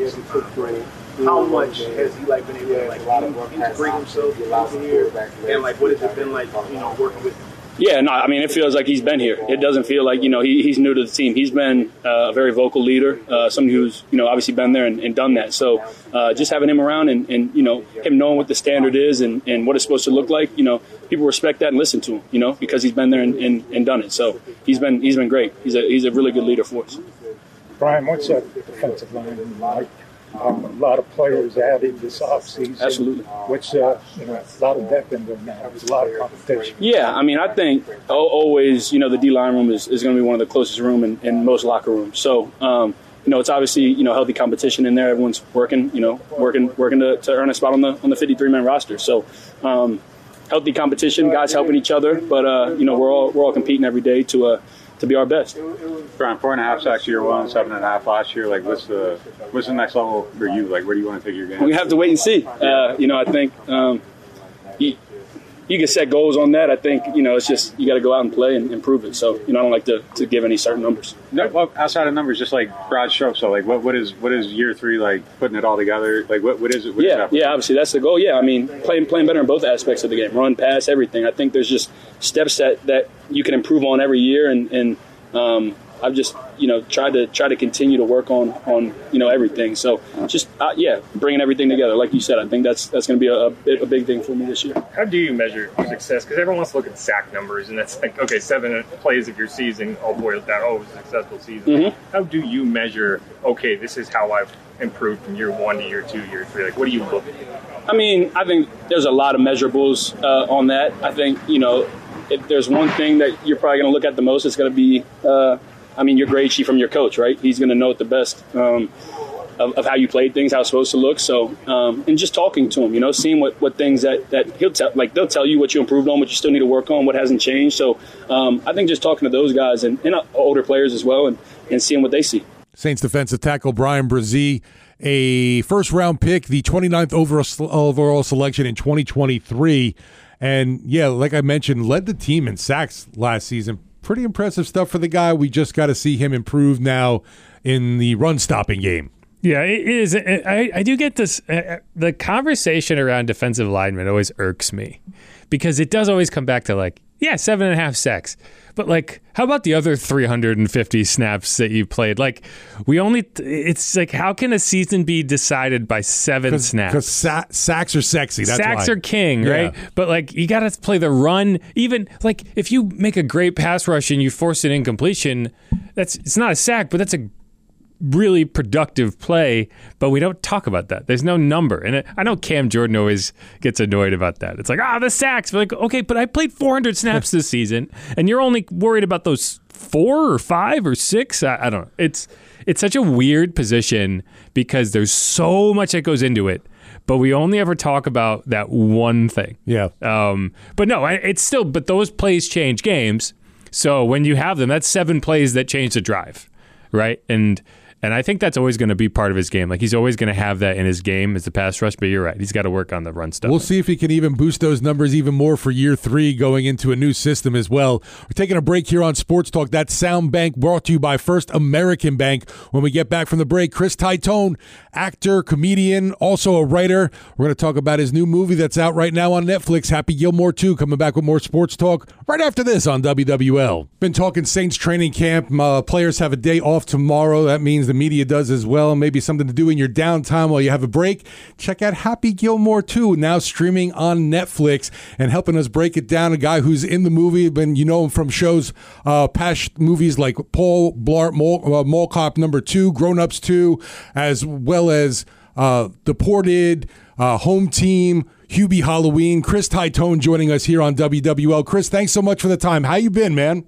How much has he like been able to like integrate himself over here, and like what has it been like, you know, working with him? Yeah, no, I mean, it feels like he's been here. It doesn't feel like, you know, he, he's new to the team. He's been uh, a very vocal leader, uh, somebody who's, you know, obviously been there and, and done that. So uh, just having him around and, and, you know, him knowing what the standard is and, and what it's supposed to look like, you know, people respect that and listen to him, you know, because he's been there and, and, and done it. So he's been he's been great. He's a he's a really good leader for us. Brian, what's that defensive line like? Um, a lot of players added this offseason. Absolutely. Which, uh, you know, a lot of depth in there now. There's a lot of competition. Yeah, I mean, I think always, you know, the D-line room is, is going to be one of the closest room in, in most locker rooms. So, um, you know, it's obviously, you know, healthy competition in there. Everyone's working, you know, working working to, to earn a spot on the on the fifty-three man roster. So, um, healthy competition, guys helping each other. But, uh, you know, we're all we're all competing every day to uh, to be our best. Brian, four and a half sacks year one, seven and a half last year. Like, what's the what's the next level for you? Like, where do you want to take your game? We have to wait and see. Uh, you know, I think um, you, you can set goals on that. I think, you know, it's just you got to go out and play and improve it. So, you know, I don't like to, to give any certain numbers. No, well, outside of numbers, just like broad strokes. So, like, what what is what is year three like? Putting it all together. Like, what what is it? What yeah, is yeah. Obviously, that's the goal. Yeah, I mean, playing playing better in both aspects of the game, run, pass, everything. I think there's just steps that, that you can improve on every year, and and um, I've just, you know, tried to try to continue to work on, on you know, everything. So just, uh, yeah, bringing everything together. Like you said, I think that's that's going to be a, a big thing for me this year. How do you measure success? Because everyone wants to look at sack numbers, and that's like, okay, seven plays of your season, all boiled down, oh, it was a successful season. Mm-hmm. How do you measure, okay, this is how I've improved from year one to year two, year three? Like, what do you look at? I mean, I think there's a lot of measurables uh, on that. I think, you know, if there's one thing that you're probably going to look at the most, it's going to be uh, – I mean, your grade sheet from your coach, right? He's going to know it the best um, of, of how you played things, how it's supposed to look. So, um, and just talking to him, you know, seeing what, what things that, that he'll tell, like they'll tell you what you improved on, what you still need to work on, what hasn't changed. So um, I think just talking to those guys and, and older players as well and, and seeing what they see. Saints defensive tackle Bryan Bresee, a first-round pick, the twenty-ninth overall, overall selection in twenty twenty-three. And, yeah, like I mentioned, led the team in sacks last season. Pretty impressive stuff for the guy. We just got to see him improve now in the run-stopping game. Yeah, it is. I, I do get this. Uh, the conversation around defensive linemen always irks me because it does always come back to, like, yeah, seven and a half sacks. But, like, how about the other three hundred fifty snaps that you played? Like, we only, it's like, how can a season be decided by seven Cause, snaps? Because sa- sacks are sexy. That's sacks why. are king, Yeah. right? But, like, you got to play the run. Even, like, if you make a great pass rush and you force an incompletion, that's, it's not a sack, but that's a really productive play, but we don't talk about that. There's no number. And it, I know Cam Jordan always gets annoyed about that. It's like, ah, the sacks. But like, okay, but I played four hundred snaps this season, and you're only worried about those four or five or six? I, I don't know. It's it's such a weird position because there's so much that goes into it, but we only ever talk about that one thing. Yeah. Um, but no, it's still, but those plays change games. So when you have them, that's seven plays that change the drive, right? And And I think that's always going to be part of his game. Like, he's always going to have that in his game as the pass rush, but you're right. He's got to work on the run stuff. We'll see if he can even boost those numbers even more for year three going into a new system as well. We're taking a break here on Sports Talk. That's Sound Bank, brought to you by First American Bank. When we get back from the break, Chris Titone, actor, comedian, also a writer. We're going to talk about his new movie that's out right now on Netflix, Happy Gilmore two, coming back with more Sports Talk right after this on W W L. Been talking Saints training camp. Uh, players have a day off tomorrow. That means the media does as well. Maybe something to do in your downtime while you have a break. Check out Happy Gilmore two, now streaming on Netflix, and helping us break it down. A guy who's in the movie, been you know him from shows, uh, past movies like Paul Blart Mall, uh, Mall Cop Number Two, Grown Ups Two, as well as uh, Deported, uh, Home Team, Hubie Halloween. Chris Titone joining us here on W W L. Chris, thanks so much for the time. How you been, man?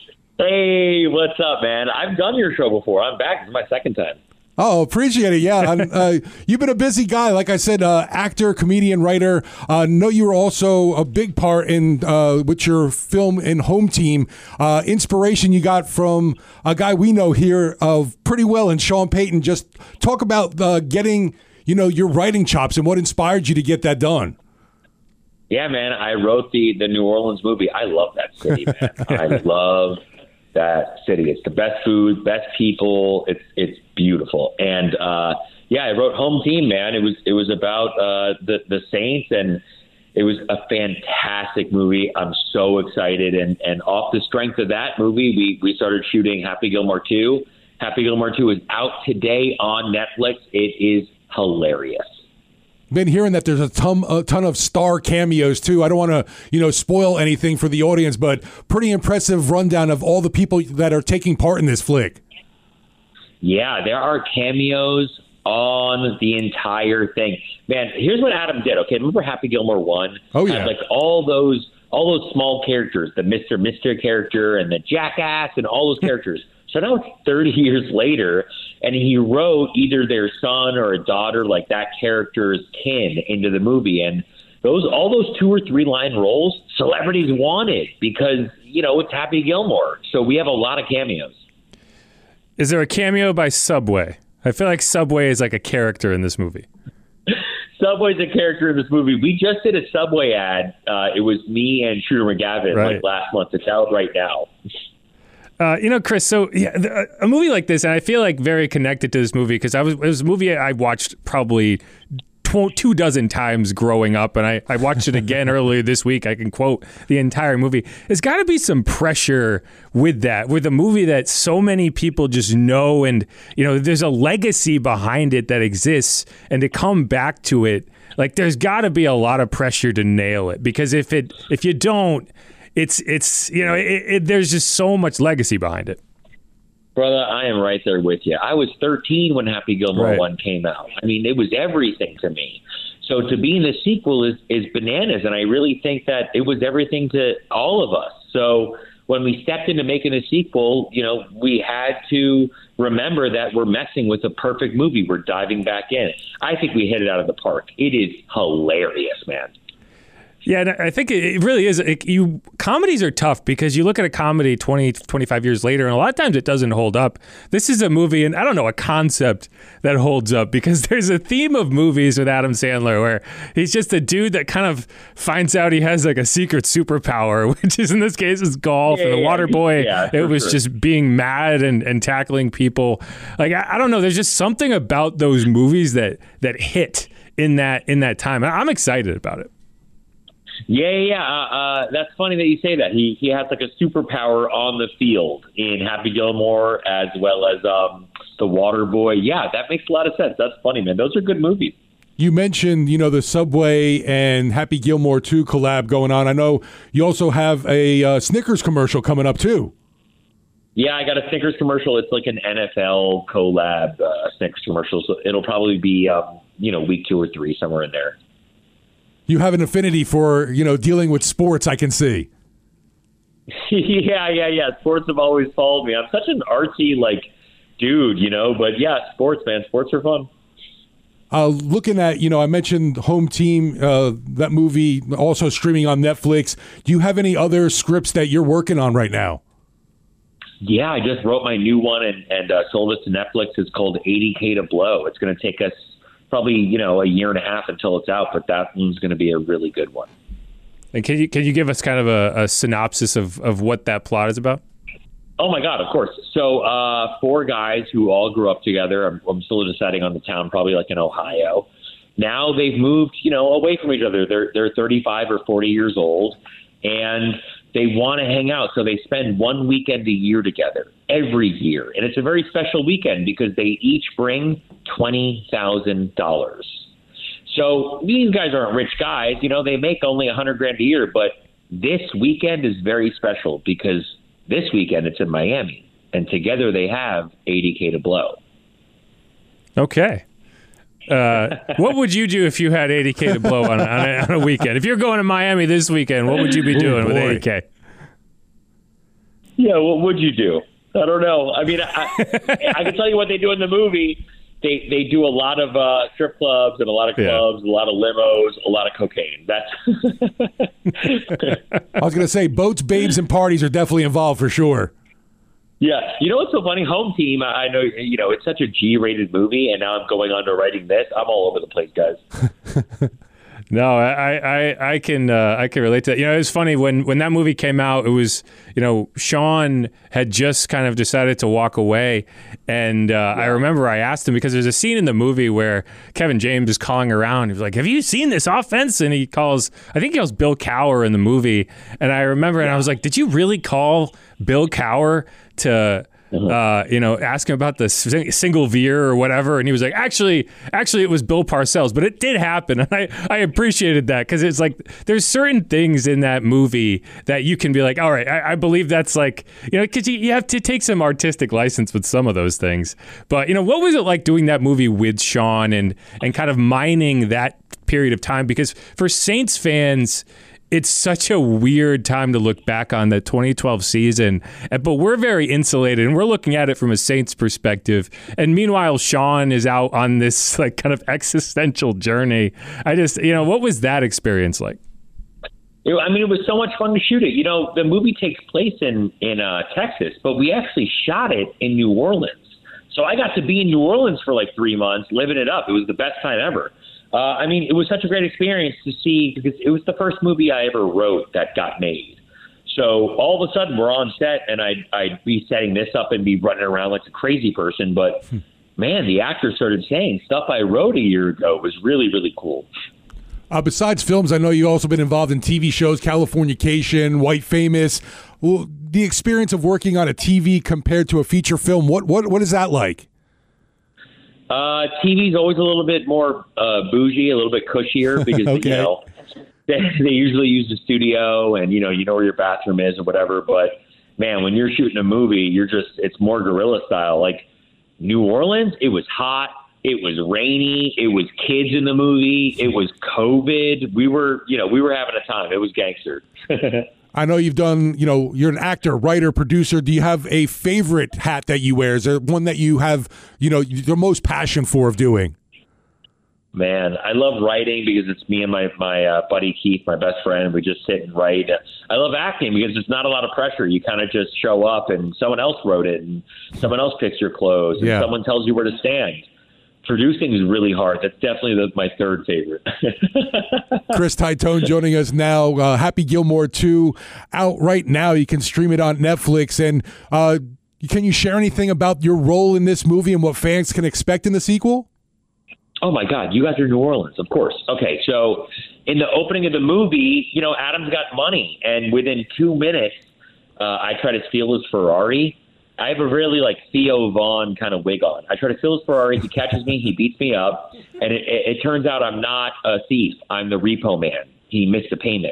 Hey, what's up, man? I've done your show before. I'm back. It's my second time. Oh, appreciate it. Yeah, I'm, uh, you've been a busy guy. Like I said, uh, actor, comedian, writer. Uh, know you were also a big part in uh, with your film and Home Team. Uh, inspiration you got from a guy we know here of pretty well, and Sean Payton. Just talk about uh, getting, you know, your writing chops and what inspired you to get that done. Yeah, man. I wrote the the New Orleans movie. I love that city, man. I love that city. It's the best food, best people. It's it's beautiful. And uh, yeah, I wrote Home Team, man. It was it was about uh, the the Saints, and it was a fantastic movie. I'm so excited. And and off the strength of that movie, we we started shooting Happy Gilmore two. Happy Gilmore two is out today on Netflix. It is hilarious. Been hearing that there's a ton, a ton of star cameos too. I don't want to, you know, spoil anything for the audience, but pretty impressive rundown of all the people that are taking part in this flick. Yeah, there are cameos on the entire thing. Man, here's what Adam did. Okay, remember Happy Gilmore one? Oh yeah, had like all those all those small characters, the Mister Mister character and the Jackass and all those characters. So now it's thirty years later, and he wrote either their son or a daughter, like that character's kin, into the movie. And those all those two or three line roles, celebrities wanted because, you know, it's Happy Gilmore. So we have a lot of cameos. Is there a cameo by Subway? I feel like Subway is like a character in this movie. Subway's a character in this movie. We just did a Subway ad. Uh, it was me and Shooter McGavin Right. like last month. It's out right now. Uh, you know, Chris, so yeah, the, a movie like this, and I feel like very connected to this movie because I was it was a movie I watched probably tw- two dozen times growing up, and I, I watched it again earlier this week. I can quote the entire movie. There's got to be some pressure with that, with a movie that so many people just know, and you know, there's a legacy behind it that exists, and to come back to it, like there's got to be a lot of pressure to nail it because if it if you don't. It's, it's you know, it, it, there's just so much legacy behind it. Brother, I am right there with you. I was thirteen when Happy Gilmore Right. one came out. I mean, it was everything to me. So to be in the sequel is, is bananas, and I really think that it was everything to all of us. So when we stepped into making a sequel, you know, we had to remember that we're messing with a perfect movie. We're diving back in. I think we hit it out of the park. It is hilarious, man. Yeah, and I think it really is. It, you comedies are tough because you look at a comedy twenty, twenty-five years later, and a lot of times it doesn't hold up. This is a movie, and I don't know, a concept that holds up because there's a theme of movies with Adam Sandler where he's just a dude that kind of finds out he has like a secret superpower, which is in this case is golf. Yeah, and the yeah, Water Boy, yeah, it for was sure. just being mad and, and tackling people. Like I, I don't know, there's just something about those movies that that hit in that in that time. I'm excited about it. Yeah, yeah. Uh, uh, that's funny that you say that. He he has like a superpower on the field in Happy Gilmore as well as um, The Water Boy. Yeah, that makes a lot of sense. That's funny, man. Those are good movies. You mentioned, you know, the Subway and Happy Gilmore two collab going on. I know you also have a uh, Snickers commercial coming up, too. Yeah, I got a Snickers commercial. It's like an N F L collab uh, Snickers commercial. So it'll probably be, um, you know, week two or three, somewhere in there. You have an affinity for, you know, dealing with sports, I can see. yeah, yeah, yeah. Sports have always followed me. I'm such an artsy, like, dude, you know. But, yeah, sports, man. Sports are fun. Uh, looking at, you know, I mentioned Home Team, uh, that movie also streaming on Netflix. Do you have any other scripts that you're working on right now? Yeah, I just wrote my new one and, and uh, sold it to Netflix. It's called eighty K to Blow. It's going to take us probably, you know, a year and a half until it's out, but that one's going to be a really good one. And can you can you give us kind of a, a synopsis of, of what that plot is about? Oh, my God, of course. So uh, four guys who all grew up together. I'm, I'm still deciding on the town, probably like in Ohio. Now they've moved, you know, away from each other. They're they're thirty-five or forty years old, and they want to hang out. So they spend one weekend a year together, every year. And it's a very special weekend because they each bring twenty thousand dollars. So these guys aren't rich guys. You know, they make only one hundred grand a year. But this weekend is very special because this weekend it's in Miami. And together they have eighty K to blow. Okay. Uh, what would you do if you had eighty K to blow on a, on, a, on a weekend? If you're going to Miami this weekend, what would you be doing Ooh, with boy. eighty K? Yeah, what would you do? I don't know. I mean, I, I can tell you what they do in the movie. They they do a lot of uh, strip clubs and a lot of clubs, yeah. a lot of limos, a lot of cocaine. That's. I was going to say boats, babes, and parties are definitely involved for sure. Yeah. You know what's so funny? Home Team, I know, you know, it's such a G-rated movie, and now I'm going on to writing this. I'm all over the place, guys. No, I, I, I can uh, I can relate to that. You know, it was funny when, when that movie came out. It was, you know, Sean had just kind of decided to walk away, and uh, yeah. I remember I asked him because there's a scene in the movie where Kevin James is calling around. He was like, "Have you seen this offense?" And he calls, I think he calls Bill Cowher in the movie, and I remember, yeah. and I was like, "Did you really call Bill Cowher to?" Uh, you know, ask him about the sing- single veer or whatever, and he was like, "Actually, actually, it was Bill Parcells, but it did happen." And I, I appreciated that because it's like there's certain things in that movie that you can be like, "All right, I, I believe that's like," you know, because you, you have to take some artistic license with some of those things. But you know, what was it like doing that movie with Sean and and kind of mining that period of time? Because for Saints fans, it's such a weird time to look back on the twenty twelve season, but we're very insulated and we're looking at it from a Saints perspective. And meanwhile, Sean is out on this like kind of existential journey. I just, you know, what was that experience like? I mean, it was so much fun to shoot it. You know, the movie takes place in, in uh, Texas, but we actually shot it in New Orleans. So I got to be in New Orleans for like three months, living it up. It was the best time ever. Uh, I mean, it was such a great experience to see because it was the first movie I ever wrote that got made. So all of a sudden we're on set and I'd, I'd be setting this up and be running around like a crazy person. But, man, the actors started saying stuff I wrote a year ago was really, really cool. Uh, besides films, I know you've also been involved in T V shows, Californication, White Famous. Well, the experience of working on a T V compared to a feature film, what what what is that like? Uh, T V's always a little bit more uh, bougie, a little bit cushier because okay. you know they, they usually use the studio and you know you know where your bathroom is or whatever. But man, when you're shooting a movie, you're just it's more guerrilla style. Like New Orleans, it was hot, it was rainy, it was kids in the movie, it was COVID. We were you know we were having a time. It was gangster. I know you've done, you know, you're an actor, writer, producer. Do you have a favorite hat that you wear? Is there one that you have, you know, the most passion for of doing? Man, I love writing because it's me and my, my uh, buddy Keith, my best friend. We just sit and write. I love acting because there's not a lot of pressure. You kind of just show up and someone else wrote it and someone else picks your clothes and yeah. someone tells you where to stand. Producing is really hard. That's definitely the, my third favorite. Chris Titone joining us now. Uh, Happy Gilmore two out right now. You can stream it on Netflix. And uh, can you share anything about your role in this movie and what fans can expect in the sequel? Oh, my God. You guys are in New Orleans, of course. Okay, so in the opening of the movie, you know, Adam's got money, and within two minutes, uh, I try to steal his Ferrari. I have a really like Theo Vaughn kind of wig on. I try to steal his Ferrari. He catches me. He beats me up. And it, it, it turns out I'm not a thief. I'm the repo man. He missed a payment.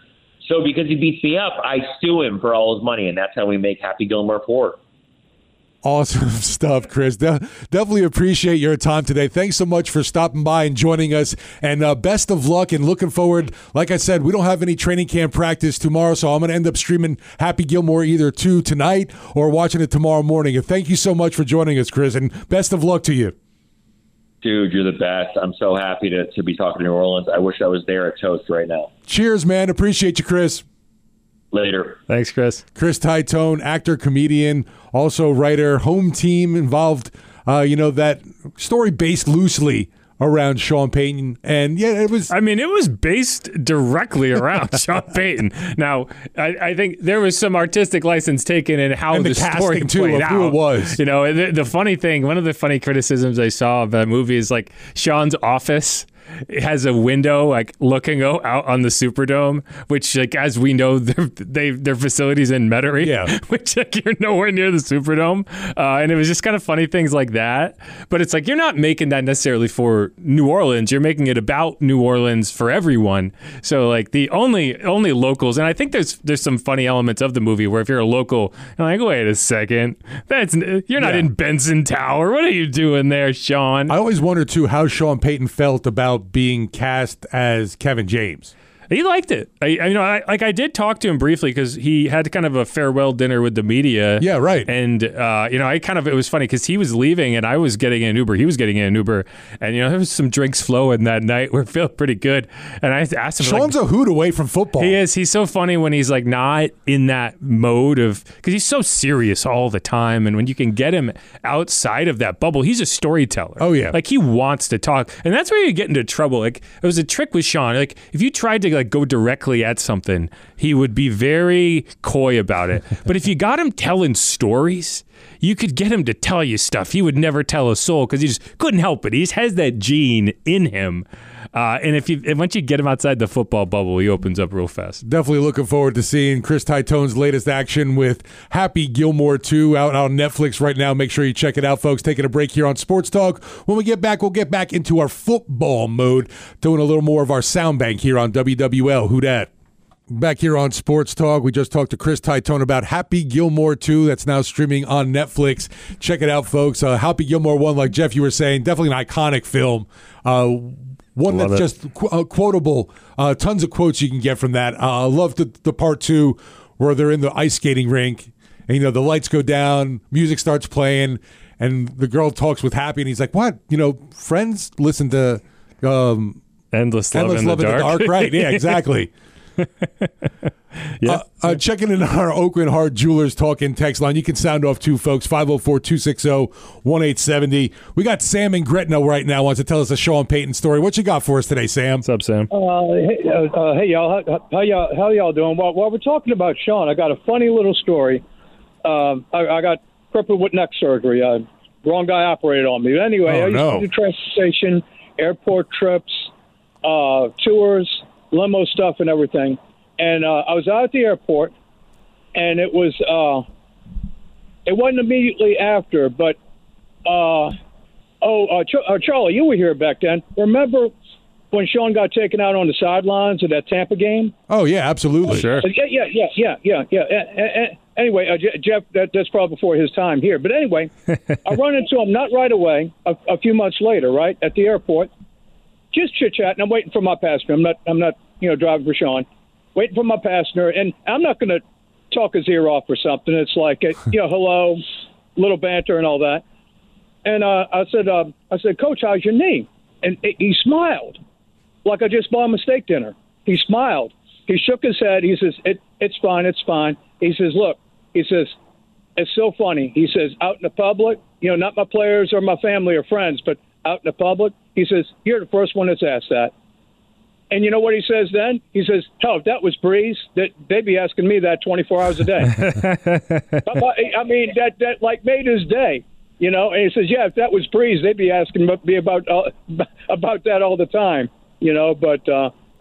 So because he beats me up, I sue him for all his money. And that's how we make Happy Gilmore four. Awesome stuff, Chris. De- definitely appreciate your time today. Thanks so much for stopping by and joining us. And uh, best of luck and looking forward. Like I said, we don't have any training camp practice tomorrow, so I'm going to end up streaming Happy Gilmore either two tonight or watching it tomorrow morning. And thank you so much for joining us, Chris, and best of luck to you. Dude, you're the best. I'm so happy to, to be talking to New Orleans. I wish I was there at Toast right now. Cheers, man. Appreciate you, Chris. Later. Thanks, Chris. Chris Titone, actor, comedian, also writer, home team involved, uh, you know, that story based loosely around Sean Payton. And yeah, it was. I mean, it was based directly around Sean Payton. Now, I, I think there was some artistic license taken in how and the, the story casting, too, played of out. who it was. You know, the, the funny thing, one of the funny criticisms I saw of that movie is like Sean's office. It has a window like looking out on the Superdome, which, like as we know, their they their facilities in Metairie, yeah. which like you're nowhere near the Superdome, uh, and it was just kind of funny things like that. But it's like you're not making that necessarily for New Orleans; you're making it about New Orleans for everyone. So like the only only locals, and I think there's there's some funny elements of the movie where if you're a local, you're like, wait a second, that's you're not yeah. in Benson Tower. What are you doing there, Sean? I always wondered too how Sean Payton felt about being cast as Kevin James. He liked it. I, I you know, I, like I did talk to him briefly because he had kind of a farewell dinner with the media. Yeah, right. And uh, you know, I kind of it was funny because he was leaving and I was getting in an Uber. He was getting in an Uber, and you know, there was some drinks flowing that night. We're feeling pretty good. And I asked him, Sean's like, a hoot away from football. He is. He's so funny when he's like not in that mode of because he's so serious all the time. And when you can get him outside of that bubble, he's a storyteller. Oh yeah, like he wants to talk, and that's where you get into trouble. Like it was a trick with Sean. Like if you tried to like go directly at something, he would be very coy about it. But if you got him telling stories, you could get him to tell you stuff he would never tell a soul because he just couldn't help it. He just has that gene in him. Uh, and if you and once you get him outside the football bubble, he opens up real fast. Definitely looking forward to seeing Chris Titone's latest action with Happy Gilmore two out on Netflix right now. Make sure you check it out, folks. Taking a break here on Sports Talk. When we get back, we'll get back into our football mode, doing a little more of our sound bank here on W W L. Who dat? Back here on Sports Talk, we just talked to Chris Titone about Happy Gilmore two. That's now streaming on Netflix. Check it out, folks. Uh, Happy Gilmore one, like Jeff, you were saying, definitely an iconic film. Uh, one love that's it. just qu- uh, quotable. Uh, tons of quotes you can get from that. Uh, I love the, the part two where they're in the ice skating rink, and you know the lights go down, music starts playing, and the girl talks with Happy, and he's like, "What? You know, friends listen to um, Endless Love, Endless in, Love the in the dark. Dark." Right? Yeah, exactly. yeah. Uh, uh, checking in our Oakland Heart Jewelers talk-in text line. You can sound off too, folks. five oh four, two six oh, one eight seven oh. We got Sam in Gretna right now. Wants to tell us a Sean Payton story. What you got for us today, Sam? What's up, Sam? Uh, hey, uh, uh, hey, y'all. How, how y'all? How y'all doing? While, while we're talking about Sean, I got a funny little story. Um, I, I got crippled with neck surgery. Uh, wrong guy operated on me. But anyway, oh, I used no. to do transportation, airport trips, uh, tours, limo stuff, and everything. And uh, I was out at the airport, and it was uh, it wasn't immediately after, but uh, oh, uh, Ch- uh, Charlie, you were here back then. Remember when Sean got taken out on the sidelines of that Tampa game? Oh yeah, absolutely. Sure. Uh, yeah, yeah, yeah, yeah, yeah, yeah. Uh, uh, anyway, uh, J- Jeff, that, that's probably before his time here. But anyway, I run into him not right away, a, a few months later, right at the airport, just chit chatting. I'm waiting for my passenger. I'm not, I'm not, you know, driving for Sean. Waiting for my passenger, and I'm not going to talk his ear off or something. It's like, you know, hello, little banter and all that. And uh, I said, uh, I said, Coach, how's your knee? And he smiled, like I just bought him a steak dinner. He smiled. He shook his head. He says, it, it's fine, it's fine. He says, look, he says, it's so funny. He says, out in the public, you know, not my players or my family or friends, but out in the public, he says, you're the first one that's asked that. And you know what he says then? He says, hell, if that was Breeze, that they'd be asking me that twenty-four hours a day. I mean, that, that like made his day, you know? And he says, yeah, if that was Breeze, they'd be asking me about uh, about that all the time, you know? But uh, but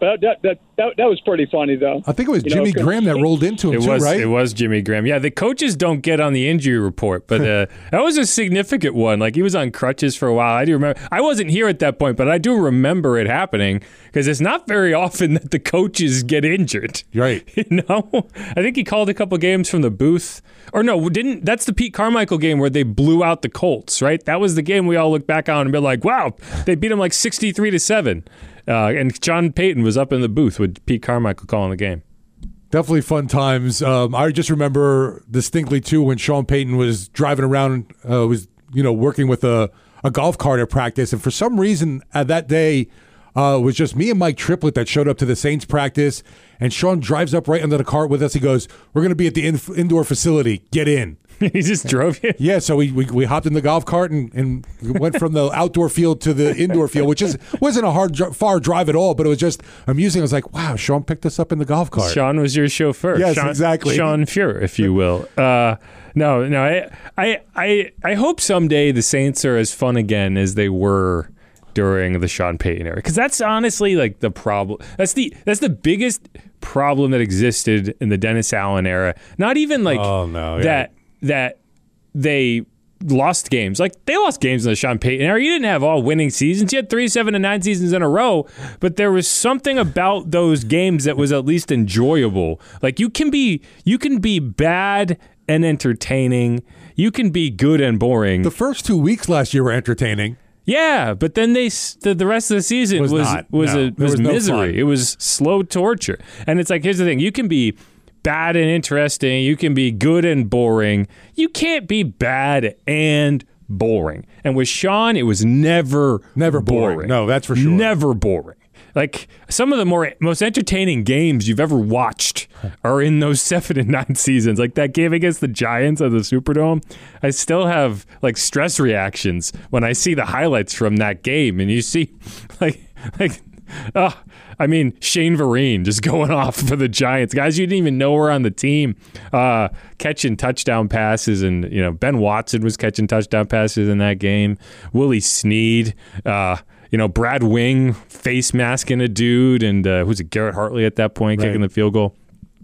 But that, that that that was pretty funny, though. I think it was You Jimmy know, Graham that rolled into him It too, was right? it was Jimmy Graham. Yeah, the coaches don't get on the injury report, but uh, that was a significant one. Like he was on crutches for a while. I do remember. I wasn't here at that point, but I do remember it happening because it's not very often that the coaches get injured. Right. You know, I think he called a couple games from the booth. Or no, didn't that's the Pete Carmichael game where they blew out the Colts, right? That was the game we all look back on and be like, wow, they beat them like sixty-three to seven. Uh, and John Payton was up in the booth with Pete Carmichael calling the game. Definitely fun times. Um, I just remember distinctly too when Sean Payton was driving around, uh, was you know working with a, a golf cart at practice, and for some reason at that day uh, it was just me and Mike Triplett that showed up to the Saints practice, and Sean drives up right under the cart with us. He goes, "We're going to be at the in- indoor facility. Get in." He just drove you? Yeah, so we, we we hopped in the golf cart and, and went from the outdoor field to the indoor field, which is wasn't a hard far drive at all, but it was just amusing. I was like, wow, Sean picked us up in the golf cart. Sean was your chauffeur. Yes, Sean, exactly. Sean Fuhrer, if you will. Uh, no, no, I, I, I, I hope someday the Saints are as fun again as they were during the Sean Payton era, because that's honestly like the problem. That's the that's the biggest problem that existed in the Dennis Allen era. Not even like oh, no, yeah. that. that they lost games. Like, they lost games in the Sean Payton era. You didn't have all winning seasons. You had three, seven, and nine seasons in a row, but there was something about those games that was at least enjoyable. Like, you can be you can be bad and entertaining. You can be good and boring. The first two weeks last year were entertaining. Yeah, but then they the, the rest of the season was Was was, not. was, No. a, There was was no misery. fun. It was slow torture. And it's like, here's the thing. You can be bad and interesting. You can be good and boring. You can't be bad and boring. And with Sean, it was never Never boring. No, that's for sure. Never boring. Like, some of the more most entertaining games you've ever watched are in those seven and nine seasons. Like that game against the Giants at the Superdome. I still have like stress reactions when I see the highlights from that game, and you see, like, like, oh, I mean, Shane Vereen just going off for the Giants. Guys you didn't even know were on the team, uh, catching touchdown passes. And, you know, Ben Watson was catching touchdown passes in that game. Willie Snead, uh, you know, Brad Wing face masking a dude. And uh, who's it, Garrett Hartley at that point, Right. kicking the field goal.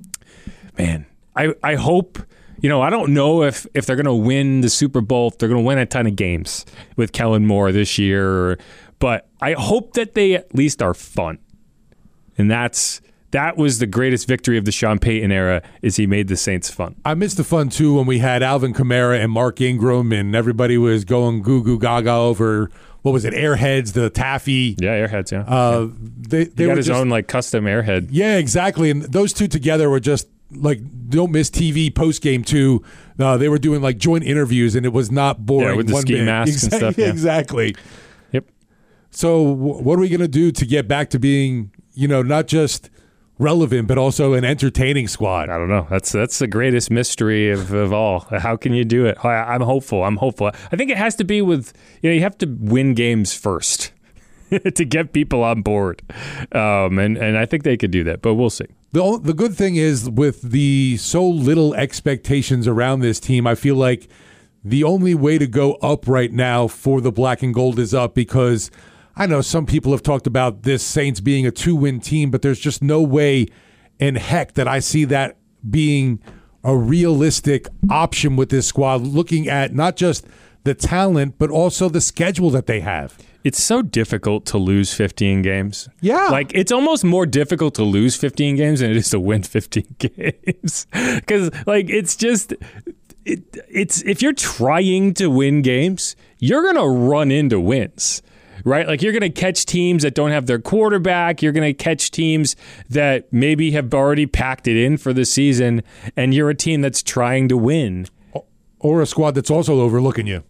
Man, I, I hope, you know, I don't know if, if they're going to win the Super Bowl, if they're going to win a ton of games with Kellen Moore this year, but I hope that they at least are fun. And that's that was the greatest victory of the Sean Payton era, is he made the Saints fun. I missed the fun, too, when we had Alvin Kamara and Mark Ingram, and everybody was going goo-goo gaga over, what was it, Airheads, the taffy. Yeah, Airheads, yeah. Uh, they, they he got were his just, own like custom Airhead. Yeah, exactly. And those two together were just like, don't miss T V post-game, too. Uh, they were doing like joint interviews, and it was not boring. Yeah, with the one ski bit. masks and Exactly, stuff, yeah. Exactly. Yep. So w- what are we going to do to get back to being, you know, not just relevant, but also an entertaining squad? I don't know. That's that's the greatest mystery of, of all. How can you do it? I, I'm hopeful. I'm hopeful. I think it has to be with, you know, you have to win games first to get people on board. Um, and, and I think they could do that, but we'll see. The o- the good thing is, with the so little expectations around this team, I feel like the only way to go up right now for the black and gold is up, because I know some people have talked about this Saints being a two-win team, but there's just no way in heck that I see that being a realistic option with this squad, looking at not just the talent, but also the schedule that they have. It's so difficult to lose fifteen games. Yeah. Like, it's almost more difficult to lose fifteen games than it is to win fifteen games. Because, like, it's just, it, it's if you're trying to win games, you're going to run into wins, right? Like, you're going to catch teams that don't have their quarterback. You're going to catch teams that maybe have already packed it in for the season, and you're a team that's trying to win. Or a squad that's also overlooking you.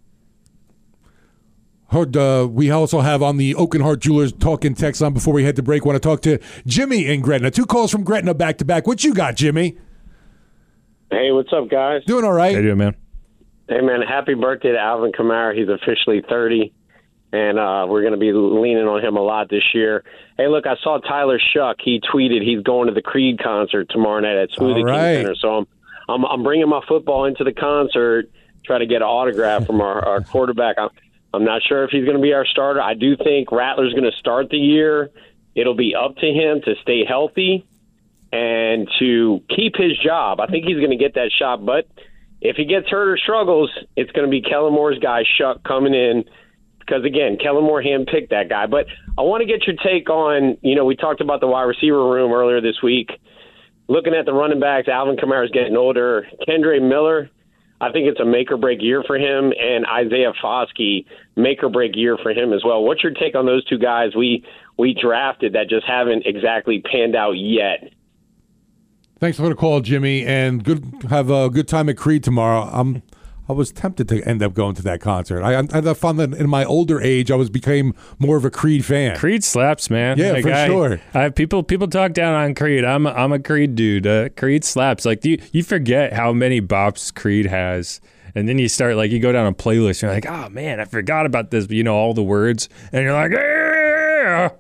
Heard, uh, we also have on the Oakenhart Jewelers talking text line before we head to break. Want to talk to Jimmy in Gretna. Two calls from Gretna back to back. What you got, Jimmy? Hey, what's up, guys? Doing all right. How you doing, man? Hey, man, happy birthday to Alvin Kamara. He's officially thirty, and uh, we're going to be leaning on him a lot this year. Hey, look, I saw Tyler Shuck. He tweeted he's going to the Creed concert tomorrow night at Smoothie King right. Center. So I'm, I'm I'm bringing my football into the concert, try to get an autograph from our, our quarterback. I'm, I'm not sure if he's going to be our starter. I do think Rattler's going to start the year, it'll be up to him to stay healthy and to keep his job. I think he's going to get that shot, but if he gets hurt or struggles, it's going to be Kellen Moore's guy, Shuck, coming in. Because, again, Kellen Moore handpicked that guy. But I want to get your take on, you know, we talked about the wide receiver room earlier this week. Looking at the running backs, Alvin Kamara's getting older. Kendre Miller, I think it's a make-or-break year for him. And Isaiah Foskey, make-or-break year for him as well. What's your take on those two guys we we drafted that just haven't exactly panned out yet? Thanks for the call, Jimmy, and good have a good time at Creed tomorrow. I'm I was tempted to end up going to that concert. I, I found that in my older age, I was became more of a Creed fan. Creed slaps, man. Yeah, like for I, sure. I, people people talk down on Creed. I'm a, I'm a Creed dude. Uh, Creed slaps. Like you you forget how many bops Creed has. And then you start, like, you go down a playlist, and you're like, oh, man, I forgot about this. But you know all the words. And you're like, yeah,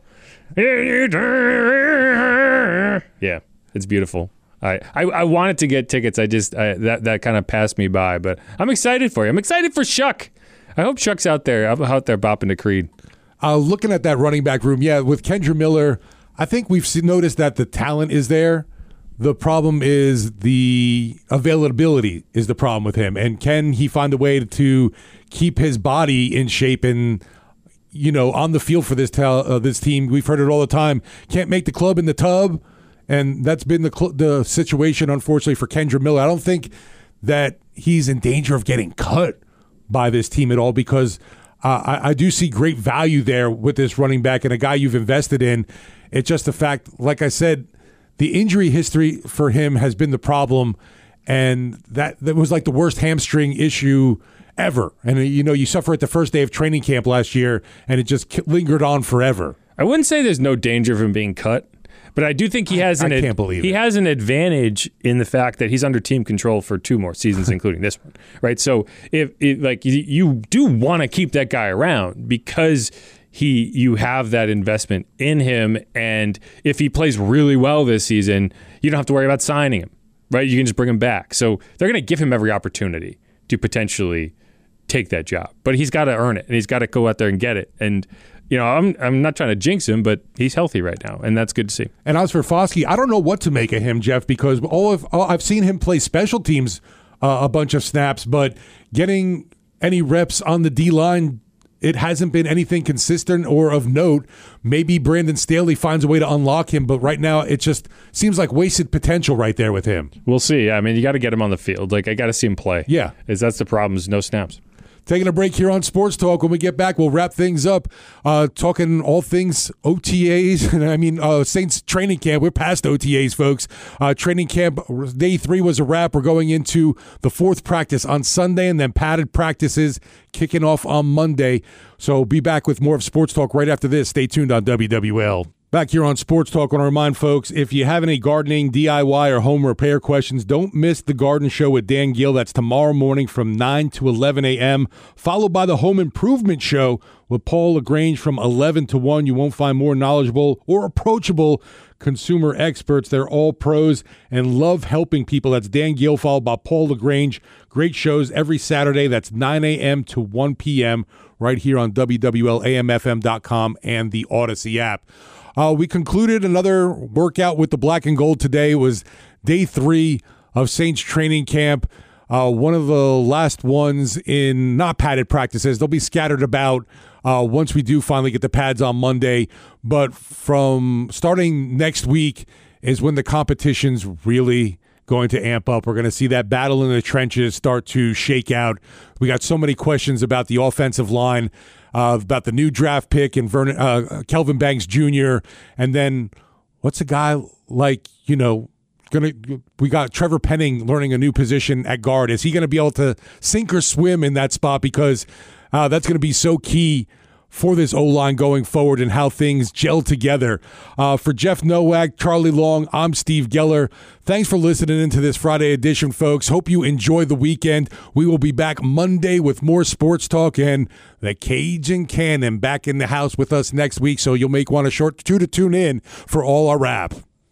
yeah, it's beautiful. I, I, I wanted to get tickets. I just, I, that, that kind of passed me by. But I'm excited for you. I'm excited for Shuck. I hope Shuck's out there, out there bopping to Creed. Uh, looking at that running back room, yeah, with Kendre Miller, I think we've seen, noticed that the talent is there. The problem is the availability is the problem with him. And can he find a way to keep his body in shape and, you know, on the field for this tel- uh, this team? We've heard it all the time. Can't make the club in the tub. And that's been the cl- the situation, unfortunately, for Kendre Miller. I don't think that he's in danger of getting cut by this team at all because uh, I, I do see great value there with this running back and a guy you've invested in. It's just the fact, like I said, the injury history for him has been the problem, and that, that was like the worst hamstring issue ever. And, you know, you suffer at the first day of training camp last year, and it just lingered on forever. I wouldn't say there's no danger of him being cut, but I do think he has an I can't believe he it. has an advantage in the fact that he's under team control for two more seasons, including this one, right? So if, if like you, you do want to keep that guy around because he you have that investment in him, and if he plays really well this season, you don't have to worry about signing him, right? You can just bring him back. So they're going to give him every opportunity to potentially take that job, but he's got to earn it, and he's got to go out there and get it. And you know, I'm I'm not trying to jinx him, but he's healthy right now, and that's good to see. And as for Foskey, I don't know what to make of him, Jeff, because all of all, I've seen him play special teams uh, a bunch of snaps, but getting any reps on the D line, it hasn't been anything consistent or of note. Maybe Brandon Staley finds a way to unlock him, but right now it just seems like wasted potential right there with him. We'll see. I mean, you got to get him on the field. Like, I got to see him play. Yeah. Is that's the problem is no snaps. Taking a break here on Sports Talk. When we get back, we'll wrap things up, uh, talking all things O T As. And I mean, uh, Saints training camp. We're past O T As, folks. Uh, training camp day three was a wrap. We're going into the fourth practice on Sunday, and then padded practices kicking off on Monday. So be back with more of Sports Talk right after this. Stay tuned on W W L. Back here on Sports Talk, I want to remind folks, if you have any gardening, D I Y, or home repair questions, don't miss the Garden Show with Dan Gill. That's tomorrow morning from nine to eleven a.m., followed by the Home Improvement Show with Paul LaGrange from eleven to one. You won't find more knowledgeable or approachable consumer experts. They're all pros and love helping people. That's Dan Gill, followed by Paul LaGrange. Great shows every Saturday. That's nine a.m. to one p.m. right here on W W L A M F M dot com and the Odyssey app. Uh, we concluded another workout with the black and gold today. It was day three of Saints training camp. Uh, one of the last ones in not padded practices. They'll be scattered about uh, once we do finally get the pads on Monday. But from starting next week is when the competition's really going to amp up. We're going to see that battle in the trenches start to shake out. We got so many questions about the offensive line. Uh, about the new draft pick and Vernon, uh, Kelvin Banks Junior And then what's a guy like, you know, gonna we got Trevor Penning learning a new position at guard. Is he going to be able to sink or swim in that spot? Because uh, that's going to be so key for this O-line going forward and how things gel together. Uh, for Jeff Nowak, Charlie Long, I'm Steve Geller. Thanks for listening into this Friday edition, folks. Hope you enjoy the weekend. We will be back Monday with more sports talk, and the Cajun Cannon back in the house with us next week, so you'll make one a short two to tune in for all our rap.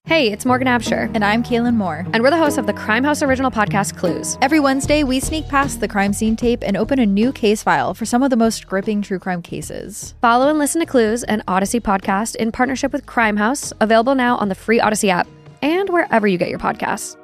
Hey, it's Morgan Absher. And I'm Kaylin Moore. And we're the hosts of the Crime House original podcast, Clues. Every Wednesday, we sneak past the crime scene tape and open a new case file for some of the most gripping true crime cases. Follow and listen to Clues, an Odyssey podcast in partnership with Crime House, available now on the free Odyssey app and wherever you get your podcasts.